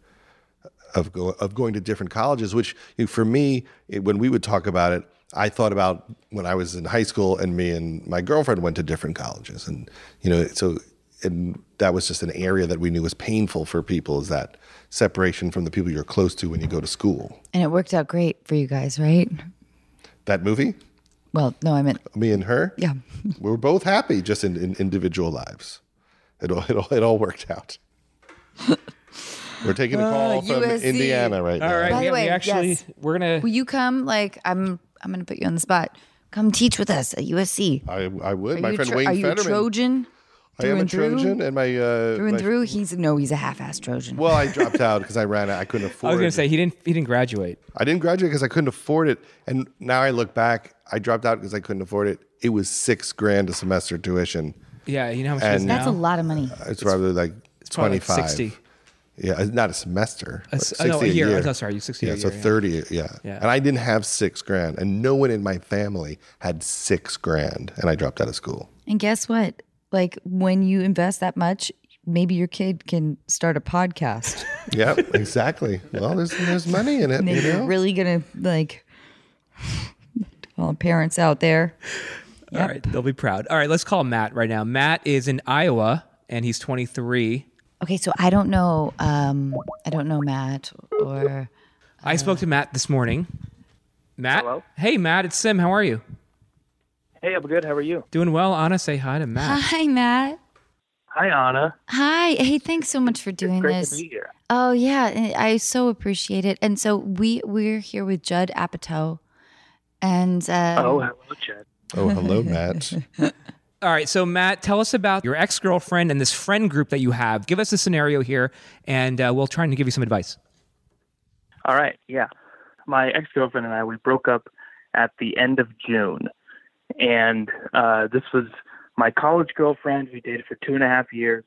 of go, of going to different colleges, which you know, for me, it, when we would talk about it, I thought about when I was in high school and me and my girlfriend went to different colleges. And, you know, so and that was just an area that we knew was painful for people, is that separation from the people you're close to when you go to school. And it worked out great for you guys, right? That movie, Well, no, I meant, me and her, yeah. we were both happy just in, in individual lives. It all it all, it all worked out. We're taking a call Uh, from U S C. Indiana right now. All right. By the yeah, way, we actually, yes. we're going Will to. you come? Like, I'm I'm going to put you on the spot. Come teach with us at U S C. I I would. Are My you, friend tro- Wayne are you a Fetterman. Trojan? I am a and through? Trojan, and my uh, Through and my- through? He's no, he's a half-ass Trojan. Well, I dropped out because I ran out. I couldn't afford. I was going to say he didn't. He didn't graduate. I didn't graduate because I couldn't afford it. And now I look back, I dropped out because I couldn't afford it. It was six grand a semester tuition. Yeah, you know how much it is And- now. That's a lot of money. It's, probably like It's probably like twenty-five. sixty. Yeah, it's not a semester. A but s- oh, no, a sixty year. Oh, sorry, you sixty Yeah, a so year, yeah. thirty. Yeah. Yeah. And I didn't have six grand, and no one in my family had six grand, and I dropped out of school. And guess what? Like, when you invest that much, maybe your kid can start a podcast. Yeah, exactly. Well, there's there's money in it. And You you're know? really going to, like, all parents out there. All right, they'll be proud. All right, let's call Matt right now. Matt is in Iowa, and he's twenty-three. Okay, so I don't know. Um, I don't know Matt or. I spoke to Matt this morning. Matt? Hello? Hey, Matt, it's Sim. How are you? Hey, I'm good. How are you? Doing well. Anna, say hi to Matt. Hi, Matt. Hi, Anna. Hi. Hey, thanks so much for doing Great this. to be here. Oh yeah, I so appreciate it. And so we we're here with Judd Apatow, and um, Oh, hello, Chad. Oh, hello, Matt. All right, so Matt, tell us about your ex-girlfriend and this friend group that you have. Give us a scenario here, and uh, we'll try and give you some advice. All right, yeah. My ex-girlfriend and I, we broke up at the end of June. And uh, this was my college girlfriend. We dated for two and a half years.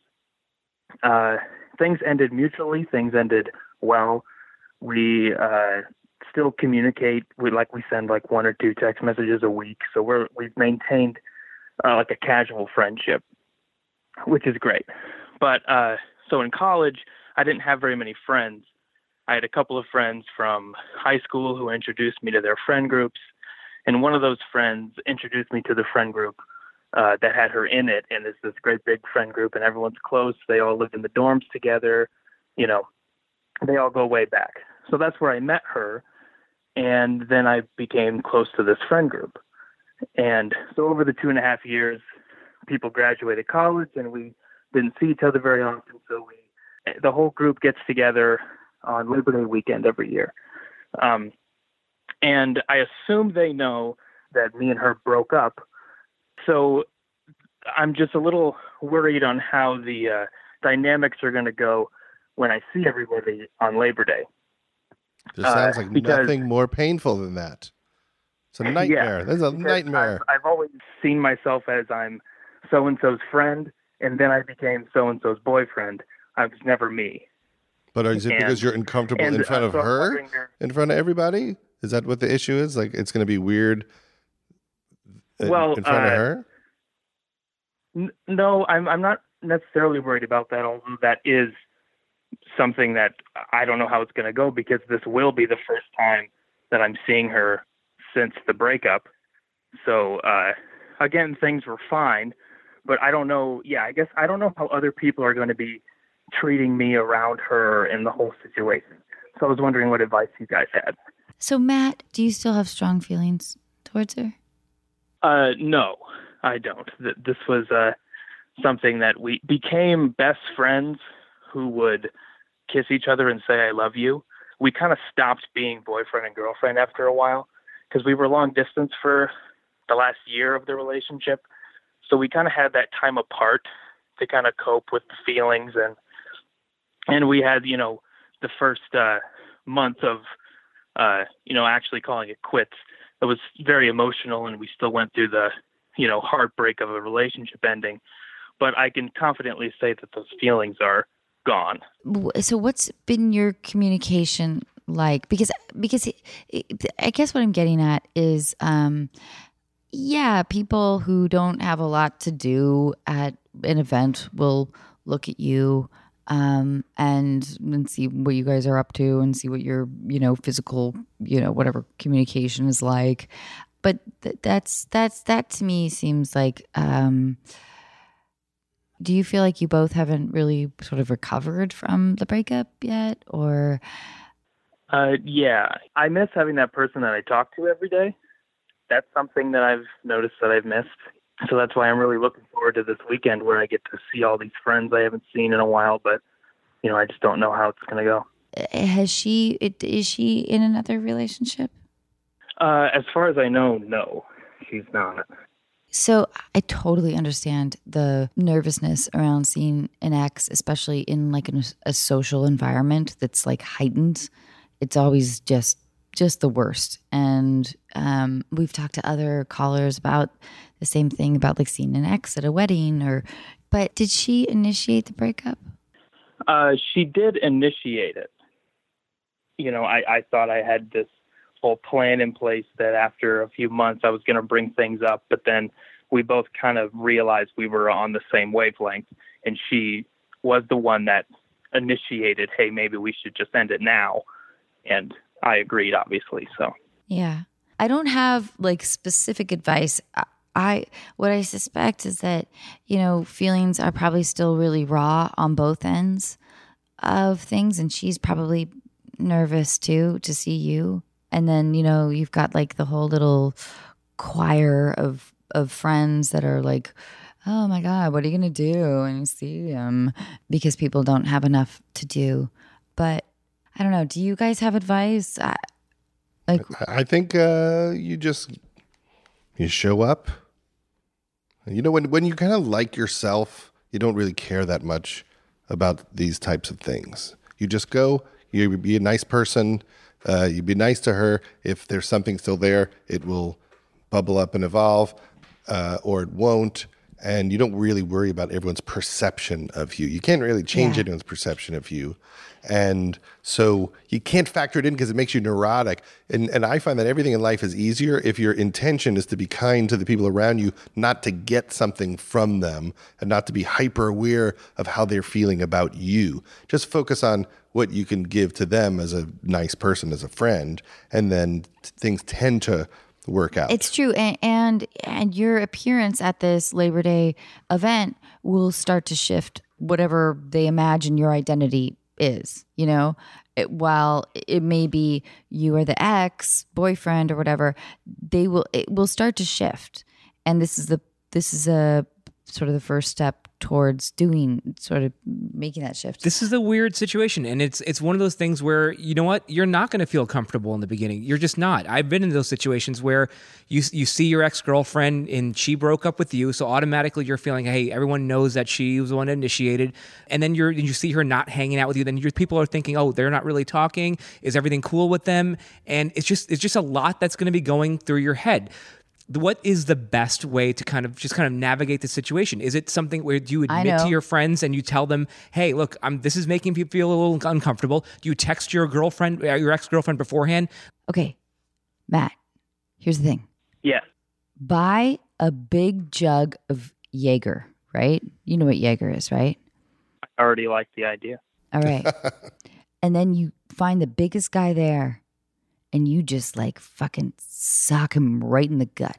Uh, things ended mutually. Things ended well. We uh, still communicate. We like we send like one or two text messages a week. So we're we've maintained uh, like a casual friendship, which is great. But uh, so in college, I didn't have very many friends. I had a couple of friends from high school who introduced me to their friend groups. And one of those friends introduced me to the friend group uh, that had her in it. And it's this great big friend group, and everyone's close. They all lived in the dorms together. You know, they all go way back. So that's where I met her. And then I became close to this friend group. And so over the two and a half years, people graduated college, and we didn't see each other very often. So we, the whole group gets together on Labor Day weekend every year. Um, and I assume they know that me and her broke up. So I'm just a little worried on how the uh, dynamics are going to go when I see everybody on Labor Day. There sounds Uh, like because- nothing more painful than that. It's a nightmare. Yeah, There's a because nightmare. I've, I've always seen myself as I'm so-and-so's friend, and then I became so-and-so's boyfriend. I was never me. But is it and- because you're uncomfortable and, in front uh, of so I'm her, wondering there- in front of everybody? Is that what the issue is? Like, it's going to be weird in, Well, in front of uh, her? N- No, I'm I'm not necessarily worried about that, although that is something that I don't know how it's going to go, because this will be the first time that I'm seeing her since the breakup. So, uh, again, things were fine, but I don't know. Yeah, I guess I don't know how other people are going to be treating me around her in the whole situation. So I was wondering what advice you guys had. So Matt, do you still have strong feelings towards her? Uh, no, I don't. Th- This was uh, something that we became best friends who would kiss each other and say, I love you. We kind of stopped being boyfriend and girlfriend after a while because we were long distance for the last year of the relationship. So we kind of had that time apart to kind of cope with the feelings. And, and we had, you know, the first uh, month of, uh, you know, actually calling it quits. It was very emotional, and we still went through the, you know, heartbreak of a relationship ending. But I can confidently say that those feelings are gone. W- So what's been your communication like? Because because it, it, I guess what I'm getting at is, um, yeah, people who don't have a lot to do at an event will look at you um, and and see what you guys are up to and see what your, you know, physical, you know, whatever communication is like. But th- that's that's that to me seems like. Um, do you feel like you both haven't really sort of recovered from the breakup yet, or? Uh, yeah, I miss having that person that I talk to every day. That's something that I've noticed that I've missed. So that's why I'm really looking forward to this weekend where I get to see all these friends I haven't seen in a while, but, you know, I just don't know how it's going to go. Has she, it, is she in another relationship? Uh, as far as I know, no, she's not. So I totally understand the nervousness around seeing an ex, especially in like an, a social environment that's like heightened. It's always just just the worst. And um, we've talked to other callers about the same thing about like seeing an ex at a wedding. Or, but did she initiate the breakup? Uh, she did initiate it. You know, I, I thought I had this whole plan in place that after a few months I was going to bring things up, but then we both kind of realized we were on the same wavelength, and she was the one that initiated, hey, maybe we should just end it now. And I agreed, obviously. So yeah, I don't have like specific advice. I, I what I suspect is that, you know, feelings are probably still really raw on both ends of things, and she's probably nervous too to see you. And then, you know, you've got like the whole little choir of of friends that are like, oh my God, what are you going to do when you see him? Because people don't have enough to do. But I don't know. Do you guys have advice? I, like, I think uh, you just, you show up. You know, when, when you kind of like yourself, you don't really care that much about these types of things. You just go, you be a nice person. Uh, you be nice to her. If there's something still there, it will bubble up and evolve, uh, or it won't. And you don't really worry about everyone's perception of you. You can't really change Yeah. anyone's perception of you. And so you can't factor it in because it makes you neurotic. And and I find that everything in life is easier if your intention is to be kind to the people around you, not to get something from them, and not to be hyper aware of how they're feeling about you. Just focus on what you can give to them as a nice person, as a friend, and then t- things tend to work out. it's true. And, and and your appearance at this Labor Day event will start to shift whatever they imagine your identity is, you know, it, while it may be you or the ex boyfriend or whatever, they will, it will start to shift. And this is the, this is a sort of the first step towards doing, sort of making that shift. This is a weird situation, and it's it's one of those things where, you know what, you're not going to feel comfortable in the beginning. You're just not. I've been in those situations where you you see your ex-girlfriend and she broke up with you, so automatically you're feeling, hey, everyone knows that she was the one that initiated, and then you're you see her not hanging out with you. Then your people are thinking, oh, they're not really talking. Is everything cool with them? And it's just it's just a lot that's going to be going through your head. What is the best way to kind of just kind of navigate the situation? Is it something where do you admit to your friends and you tell them, hey, look, I'm, this is making me feel a little uncomfortable? Do you text your girlfriend, uh, your ex-girlfriend beforehand? Okay, Matt, here's the thing. yeah, Buy a big jug of Jaeger, right? You know what Jaeger is, right? I already like the idea. All right. And then you find the biggest guy there and you just like fucking sock him right in the gut.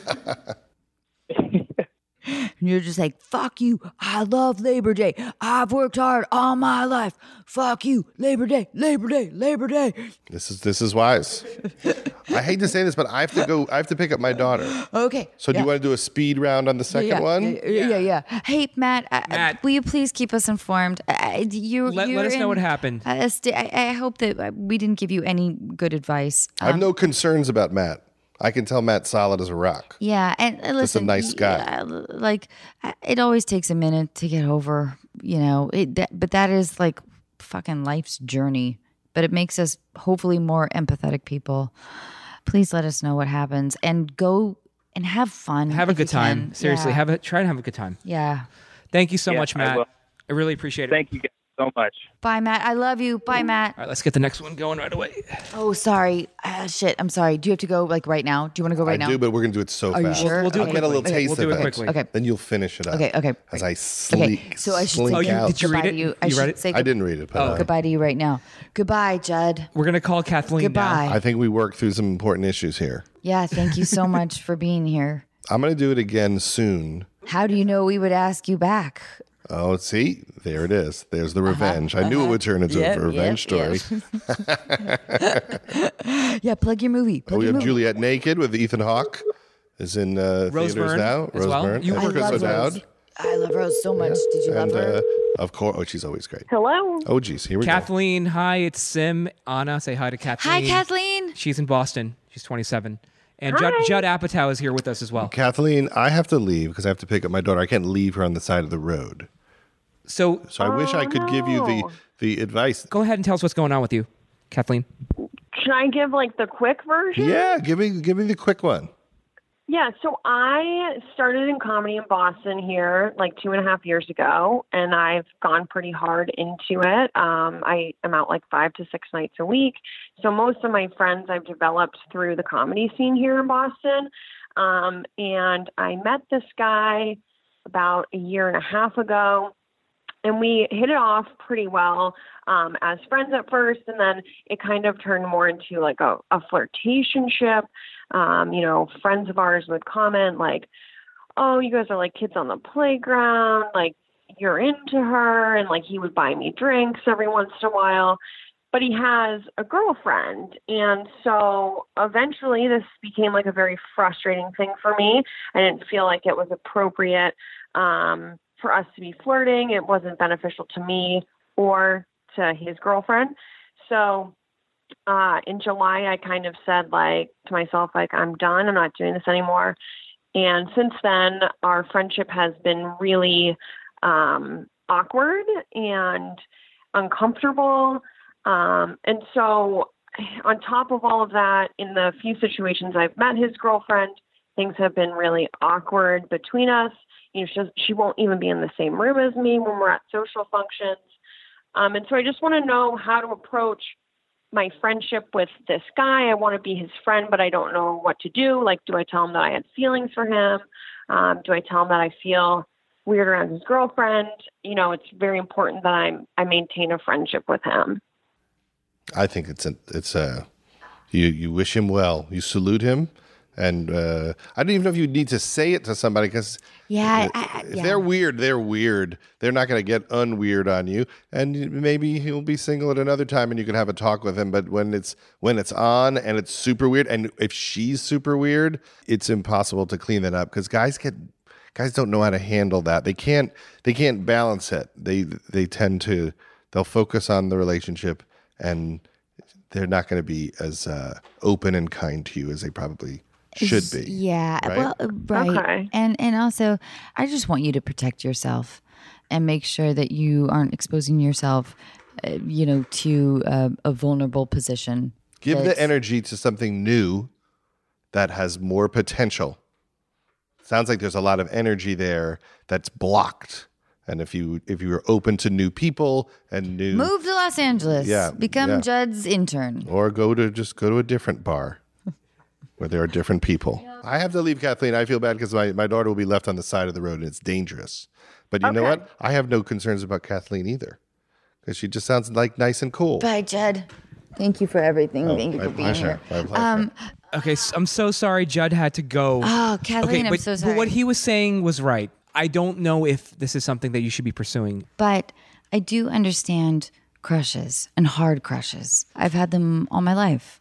And you're just like, fuck you. I love Labor Day. I've worked hard all my life. Fuck you. Labor Day, Labor Day, Labor Day. This is this is wise. I hate to say this, but I have to go. I have to pick up my daughter. Okay. So do yeah. you want to do a speed round on the second yeah, one? Yeah, yeah, yeah. yeah. Hey, Matt, uh, Matt. will you please keep us informed? Uh, you, Let- you're let us know in, what happened. Uh, a sta- I, I hope that uh, we didn't give you any good advice. I have Um, no concerns about Matt. I can tell Matt's solid as a rock. Yeah, and uh, listen, nice guy. yeah, l- like uh, it always takes a minute to get over, you know. It, that, but that is like fucking life's journey. But it makes us hopefully more empathetic people. Please let us know what happens and go and have fun. Have a if good you time. can. Seriously, yeah. have a try and have a good time. yeah. Thank you so Yeah, much, I Matt. will. I really appreciate it. Thank you guys so much. Bye, Matt. I love you. Bye, Matt. All right, let's get the next one going right away. Oh, sorry. Ah, shit. I'm sorry. Do you have to go like right now? Do you want to go right I now? do, but we're gonna do it so Are you fast. sure? We'll do it I'll get a little quickly. taste We'll do of it it. quickly. Okay. Then you'll finish it up. Okay, okay. As I Okay, slink, so I should slink say Oh, you- out. did you read goodbye it? to you. I You should read it? say I didn't read it, but uh, goodbye to you right now. Goodbye, Judd. We're gonna call Kathleen Goodbye. now. I think we worked through some important issues here. Yeah, thank you so much for being here. I'm gonna do it again soon. How do you know we would ask you back? Oh, see, there it is. There's the revenge. I knew it would turn into Yep, a revenge yep, story. Yeah, plug your movie. Plug Oh, we your have movie. Juliet naked with Ethan Hawke is in uh, Rose theaters Byrne now. as Rose well. Byrne. You and work Chris with O'Dowd. Rose. I love Rose so much. Did you and, love her? Uh, of course. Oh, she's always great. Hello. Oh, geez. Here we Kathleen, hi, it's Sim. Anna, say hi to Kathleen. Hi, Kathleen. She's in Boston. She's twenty-seven. And Judd, Hi. Judd Apatow is here with us as well. go. Kathleen, I have to leave because I have to pick up my daughter. I can't leave her on the side of the road. So So I wish I could give you the, no. the advice. go ahead and tell us what's going on with you, Kathleen. Should I give like the quick version? Yeah, give me give me the quick one. Yeah, so I started in comedy in Boston here like two and a half years ago, and I've gone pretty hard into it. Um, I am out like five to six nights a week. So most of my friends I've developed through the comedy scene here in Boston. Um, and I met this guy about a year and a half ago, and we hit it off pretty well um, as friends at first, and then it kind of turned more into like a, a flirtationship. Um, you know, friends of ours would comment like, oh, you guys are like kids on the playground, like you're into her, and like he would buy me drinks every once in a while. But he has a girlfriend, and so eventually this became like a very frustrating thing for me. I didn't feel like it was appropriate um, for us to be flirting. It wasn't beneficial to me or to his girlfriend. So uh, in July, I kind of said like to myself, like, I'm done. I'm not doing this anymore. And since then, our friendship has been really um, awkward and uncomfortable. Um, and so on top of all of that, in the few situations I've met his girlfriend, things have been really awkward between us. You know, she, she won't even be in the same room as me when we're at social functions. Um, and so I just want to know how to approach my friendship with this guy. I want to be his friend, but I don't know what to do. Like, do I tell him that I had feelings for him? Um, do I tell him that I feel weird around his girlfriend? You know, it's very important that I'm, I maintain a friendship with him. I think it's a, it's a, you, you wish him well. You salute him. And uh, I don't even know if you need to say it to somebody because Yeah, if, I- I- if yeah. they're weird, they're weird. They're not going to get unweird on you. And maybe he'll be single at another time and you can have a talk with him. But when it's when it's on and it's super weird, and if she's super weird, it's impossible to clean that up because guys get guys don't know how to handle that. They can't they can't balance it. They they tend to they'll focus on the relationship and they're not going to be as uh, open and kind to you as they probably should be. Yeah. right? Well, uh, right. Okay. And and also, I just want you to protect yourself and make sure that you aren't exposing yourself, uh, you know, to uh, a vulnerable position. Give the That's- energy to something new that has more potential. Sounds like there's a lot of energy there that's blocked. And if you if you were open to new people and new Move to Los Angeles. Yeah, Become yeah. Judd's intern. or go to just go to a different bar where there are different people. I have to leave, Kathleen. I feel bad because my, my daughter will be left on the side of the road and it's dangerous. But you know Okay. what? I have no concerns about Kathleen either because she just sounds like nice and cool. Bye, Judd. Thank you for everything. Oh, Thank you my for being pleasure. here. My pleasure. Um, Okay, so I'm so sorry Judd had to go. oh, Kathleen, okay, I'm but, so sorry. but what he was saying was right. I don't know if this is something that you should be pursuing. But I do understand crushes and hard crushes. I've had them all my life.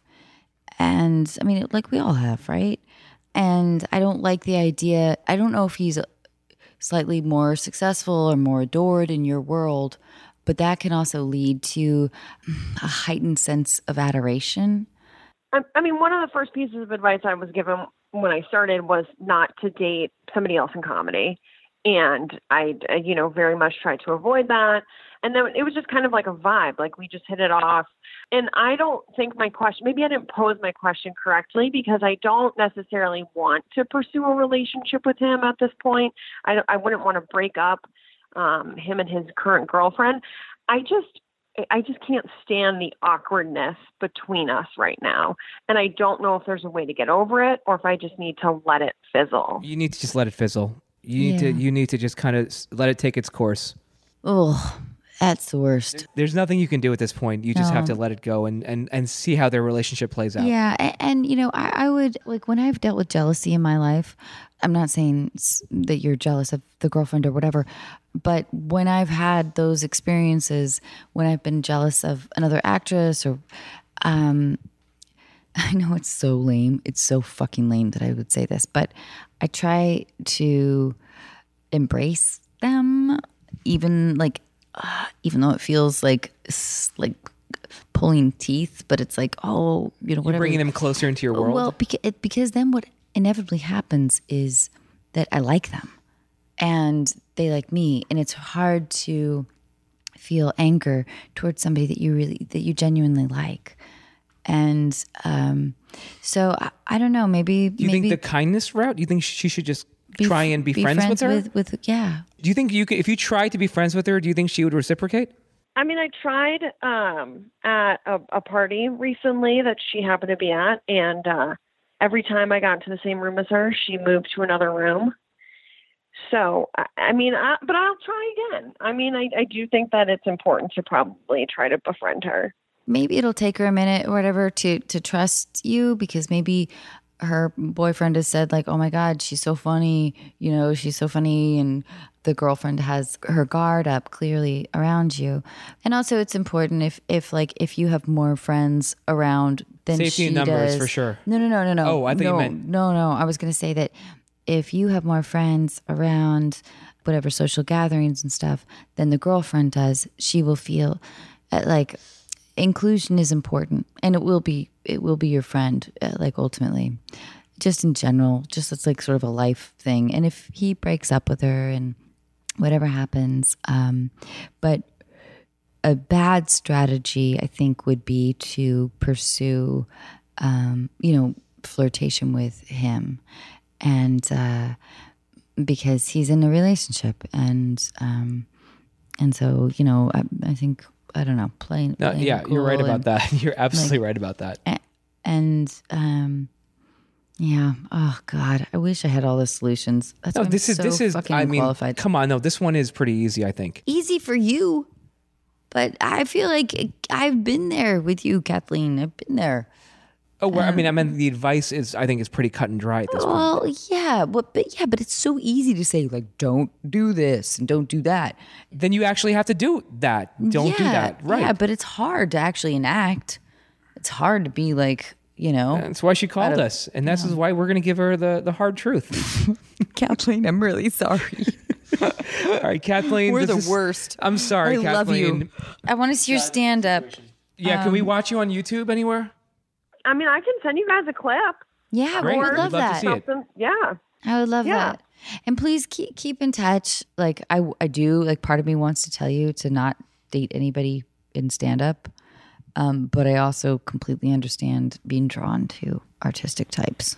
And I mean, like we all have, right? And I don't like the idea. I don't know if he's slightly more successful or more adored in your world, but that can also lead to a heightened sense of adoration. I, I mean, one of the first pieces of advice I was given when I started was not to date somebody else in comedy. And I, uh, you know, very much tried to avoid that. And then it was just kind of like a vibe, like we just hit it off. And I don't think my question, maybe I didn't pose my question correctly because I don't necessarily want to pursue a relationship with him at this point. I, don't- I wouldn't want to break up um, him and his current girlfriend. I just, I just can't stand the awkwardness between us right now. And I don't know if there's a way to get over it or if I just need to let it fizzle. You need to just let it fizzle. You need Yeah. to you need to just kind of let it take its course. Oh, that's the worst. There's nothing you can do at this point. You just have No. to let it go and, and, and see how their relationship plays out. Yeah, and, and you know, I, I would like when I've dealt with jealousy in my life. I'm not saying s- that you're jealous of the girlfriend or whatever, but when I've had those experiences, when I've been jealous of another actress or, um, I know it's so lame. It's so fucking lame that I would say this, but I try to embrace them, even like, uh, even though it feels like like pulling teeth. But it's like, oh, you know, whatever. You're bringing them closer into your world. Well, because because then what inevitably happens is that I like them, and they like me, and it's hard to feel anger towards somebody that you really that you genuinely like. And um, so I, I don't know. Maybe do you maybe think the kindness route? Do you think she should just be, try and be, be friends, friends with her? With, with yeah. Do you think you could, if you tried to be friends with her, do you think she would reciprocate? I mean, I tried um, at a, a party recently that she happened to be at, and uh, every time I got into the same room as her, she moved to another room. So, I, I mean, I, but I'll try again. I mean, I, I do think that it's important to probably try to befriend her. Maybe it'll take her a minute or whatever to to trust you, because maybe her boyfriend has said like, oh my God, she's so funny, you know, she's so funny. And the girlfriend has her guard up clearly around you. And also it's important if, if like, if you have more friends around than Safety she in numbers, does. for sure. No, no, no, no, no. Oh, I thought no, you meant- No, no, I was going to say that if you have more friends around whatever social gatherings and stuff than the girlfriend does, she will feel uh, like inclusion is important, and it will be it will be your friend, uh, like ultimately, just in general, just it's like sort of a life thing. And if he breaks up with her and whatever happens, um, but a bad strategy, I think, would be to pursue, um, you know, flirtation with him, and uh, because he's in a relationship, and um, and so you know, I, I think. I don't know, playing. No, playing yeah, cool you're right about and, that. You're absolutely like, right about that. And, and um, yeah, oh God, I wish I had all the solutions. That's No, why I'm this is so this is. fucking I mean, unqualified. come on, no, this one is pretty easy. I think. Easy for you, but I feel like I've been there with you, Kathleen. I've been there. Oh, well, I mean, I meant the advice is. I think is pretty cut and dry at this point. Well, yeah, but, but yeah, but it's so easy to say like, don't do this and don't do that. Then you actually have to do that. Don't do Yeah, that. Right. Yeah, but it's hard to actually enact. It's hard to be like, you know. That's why she called Out of- us, and this is why we're going to give her the the hard truth. Kathleen, I'm really sorry. All right, Kathleen. We're this the is- worst. I'm sorry, I Kathleen. love you. I want to see your stand up. Yeah, can we watch you on YouTube anywhere? I mean, I can send you guys a clip. Yeah, Great. we would We'd love love to that. see it. Something, yeah. I would love Yeah. that. And please keep keep in touch. Like I I do, like part of me wants to tell you to not date anybody in stand up. Um, but I also completely understand being drawn to artistic types.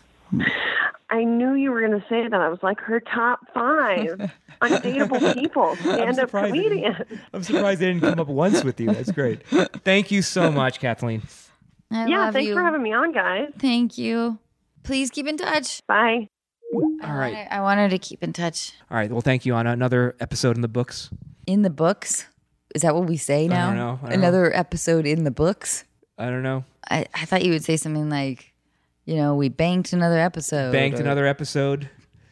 I knew you were going to say that. I was like, her top five undateable people, stand-up surprised it didn't- comedians. I'm surprised they didn't come up once with you. That's great. Thank you so much, Kathleen. I Yeah, love thanks you. for having me on, guys. Thank you. Please keep in touch. Bye. All right. I, I want her to keep in touch. All right. Well, thank you, Anna. Another episode in the books. In the books? Is that what we say now? don't know. I don't Another episode in the books? I don't know. I, I thought you would say something like, you know, we banked another episode. Banked or- another episode.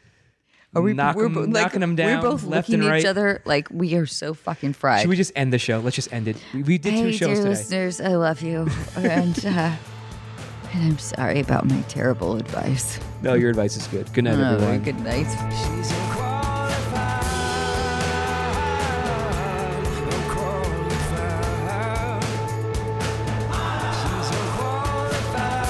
Are we Knock we're 'em- bo- like, knocking 'em down We're both left looking and at right. each other like we are so fucking fried. Should we just end the show? Let's just end it. We, we did two hey, shows dear today. listeners, I love you, and uh, and I'm sorry about my terrible advice. No, your advice is good. Good night, Oh, everyone. good night. She's unqualified, unqualified. She's unqualified,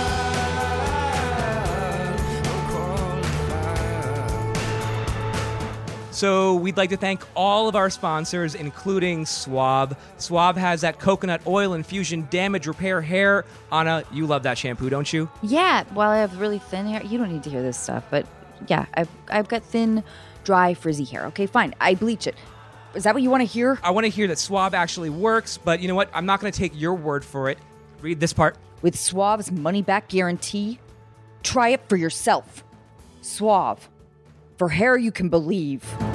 unqualified. So we'd like to thank all of our sponsors, including Swab. Swab has that coconut oil infusion damage repair hair. Anna, you love that shampoo, don't you? Yeah, while I have really thin hair, you don't need to hear this stuff, but yeah, I've I've got thin, dry, frizzy hair. Okay, fine, I bleach it. Is that what you want to hear? I want to hear that Swab actually works, but you know what? I'm not going to take your word for it. Read this part. With Suave's money-back guarantee, try it for yourself. Suave, for hair you can believe.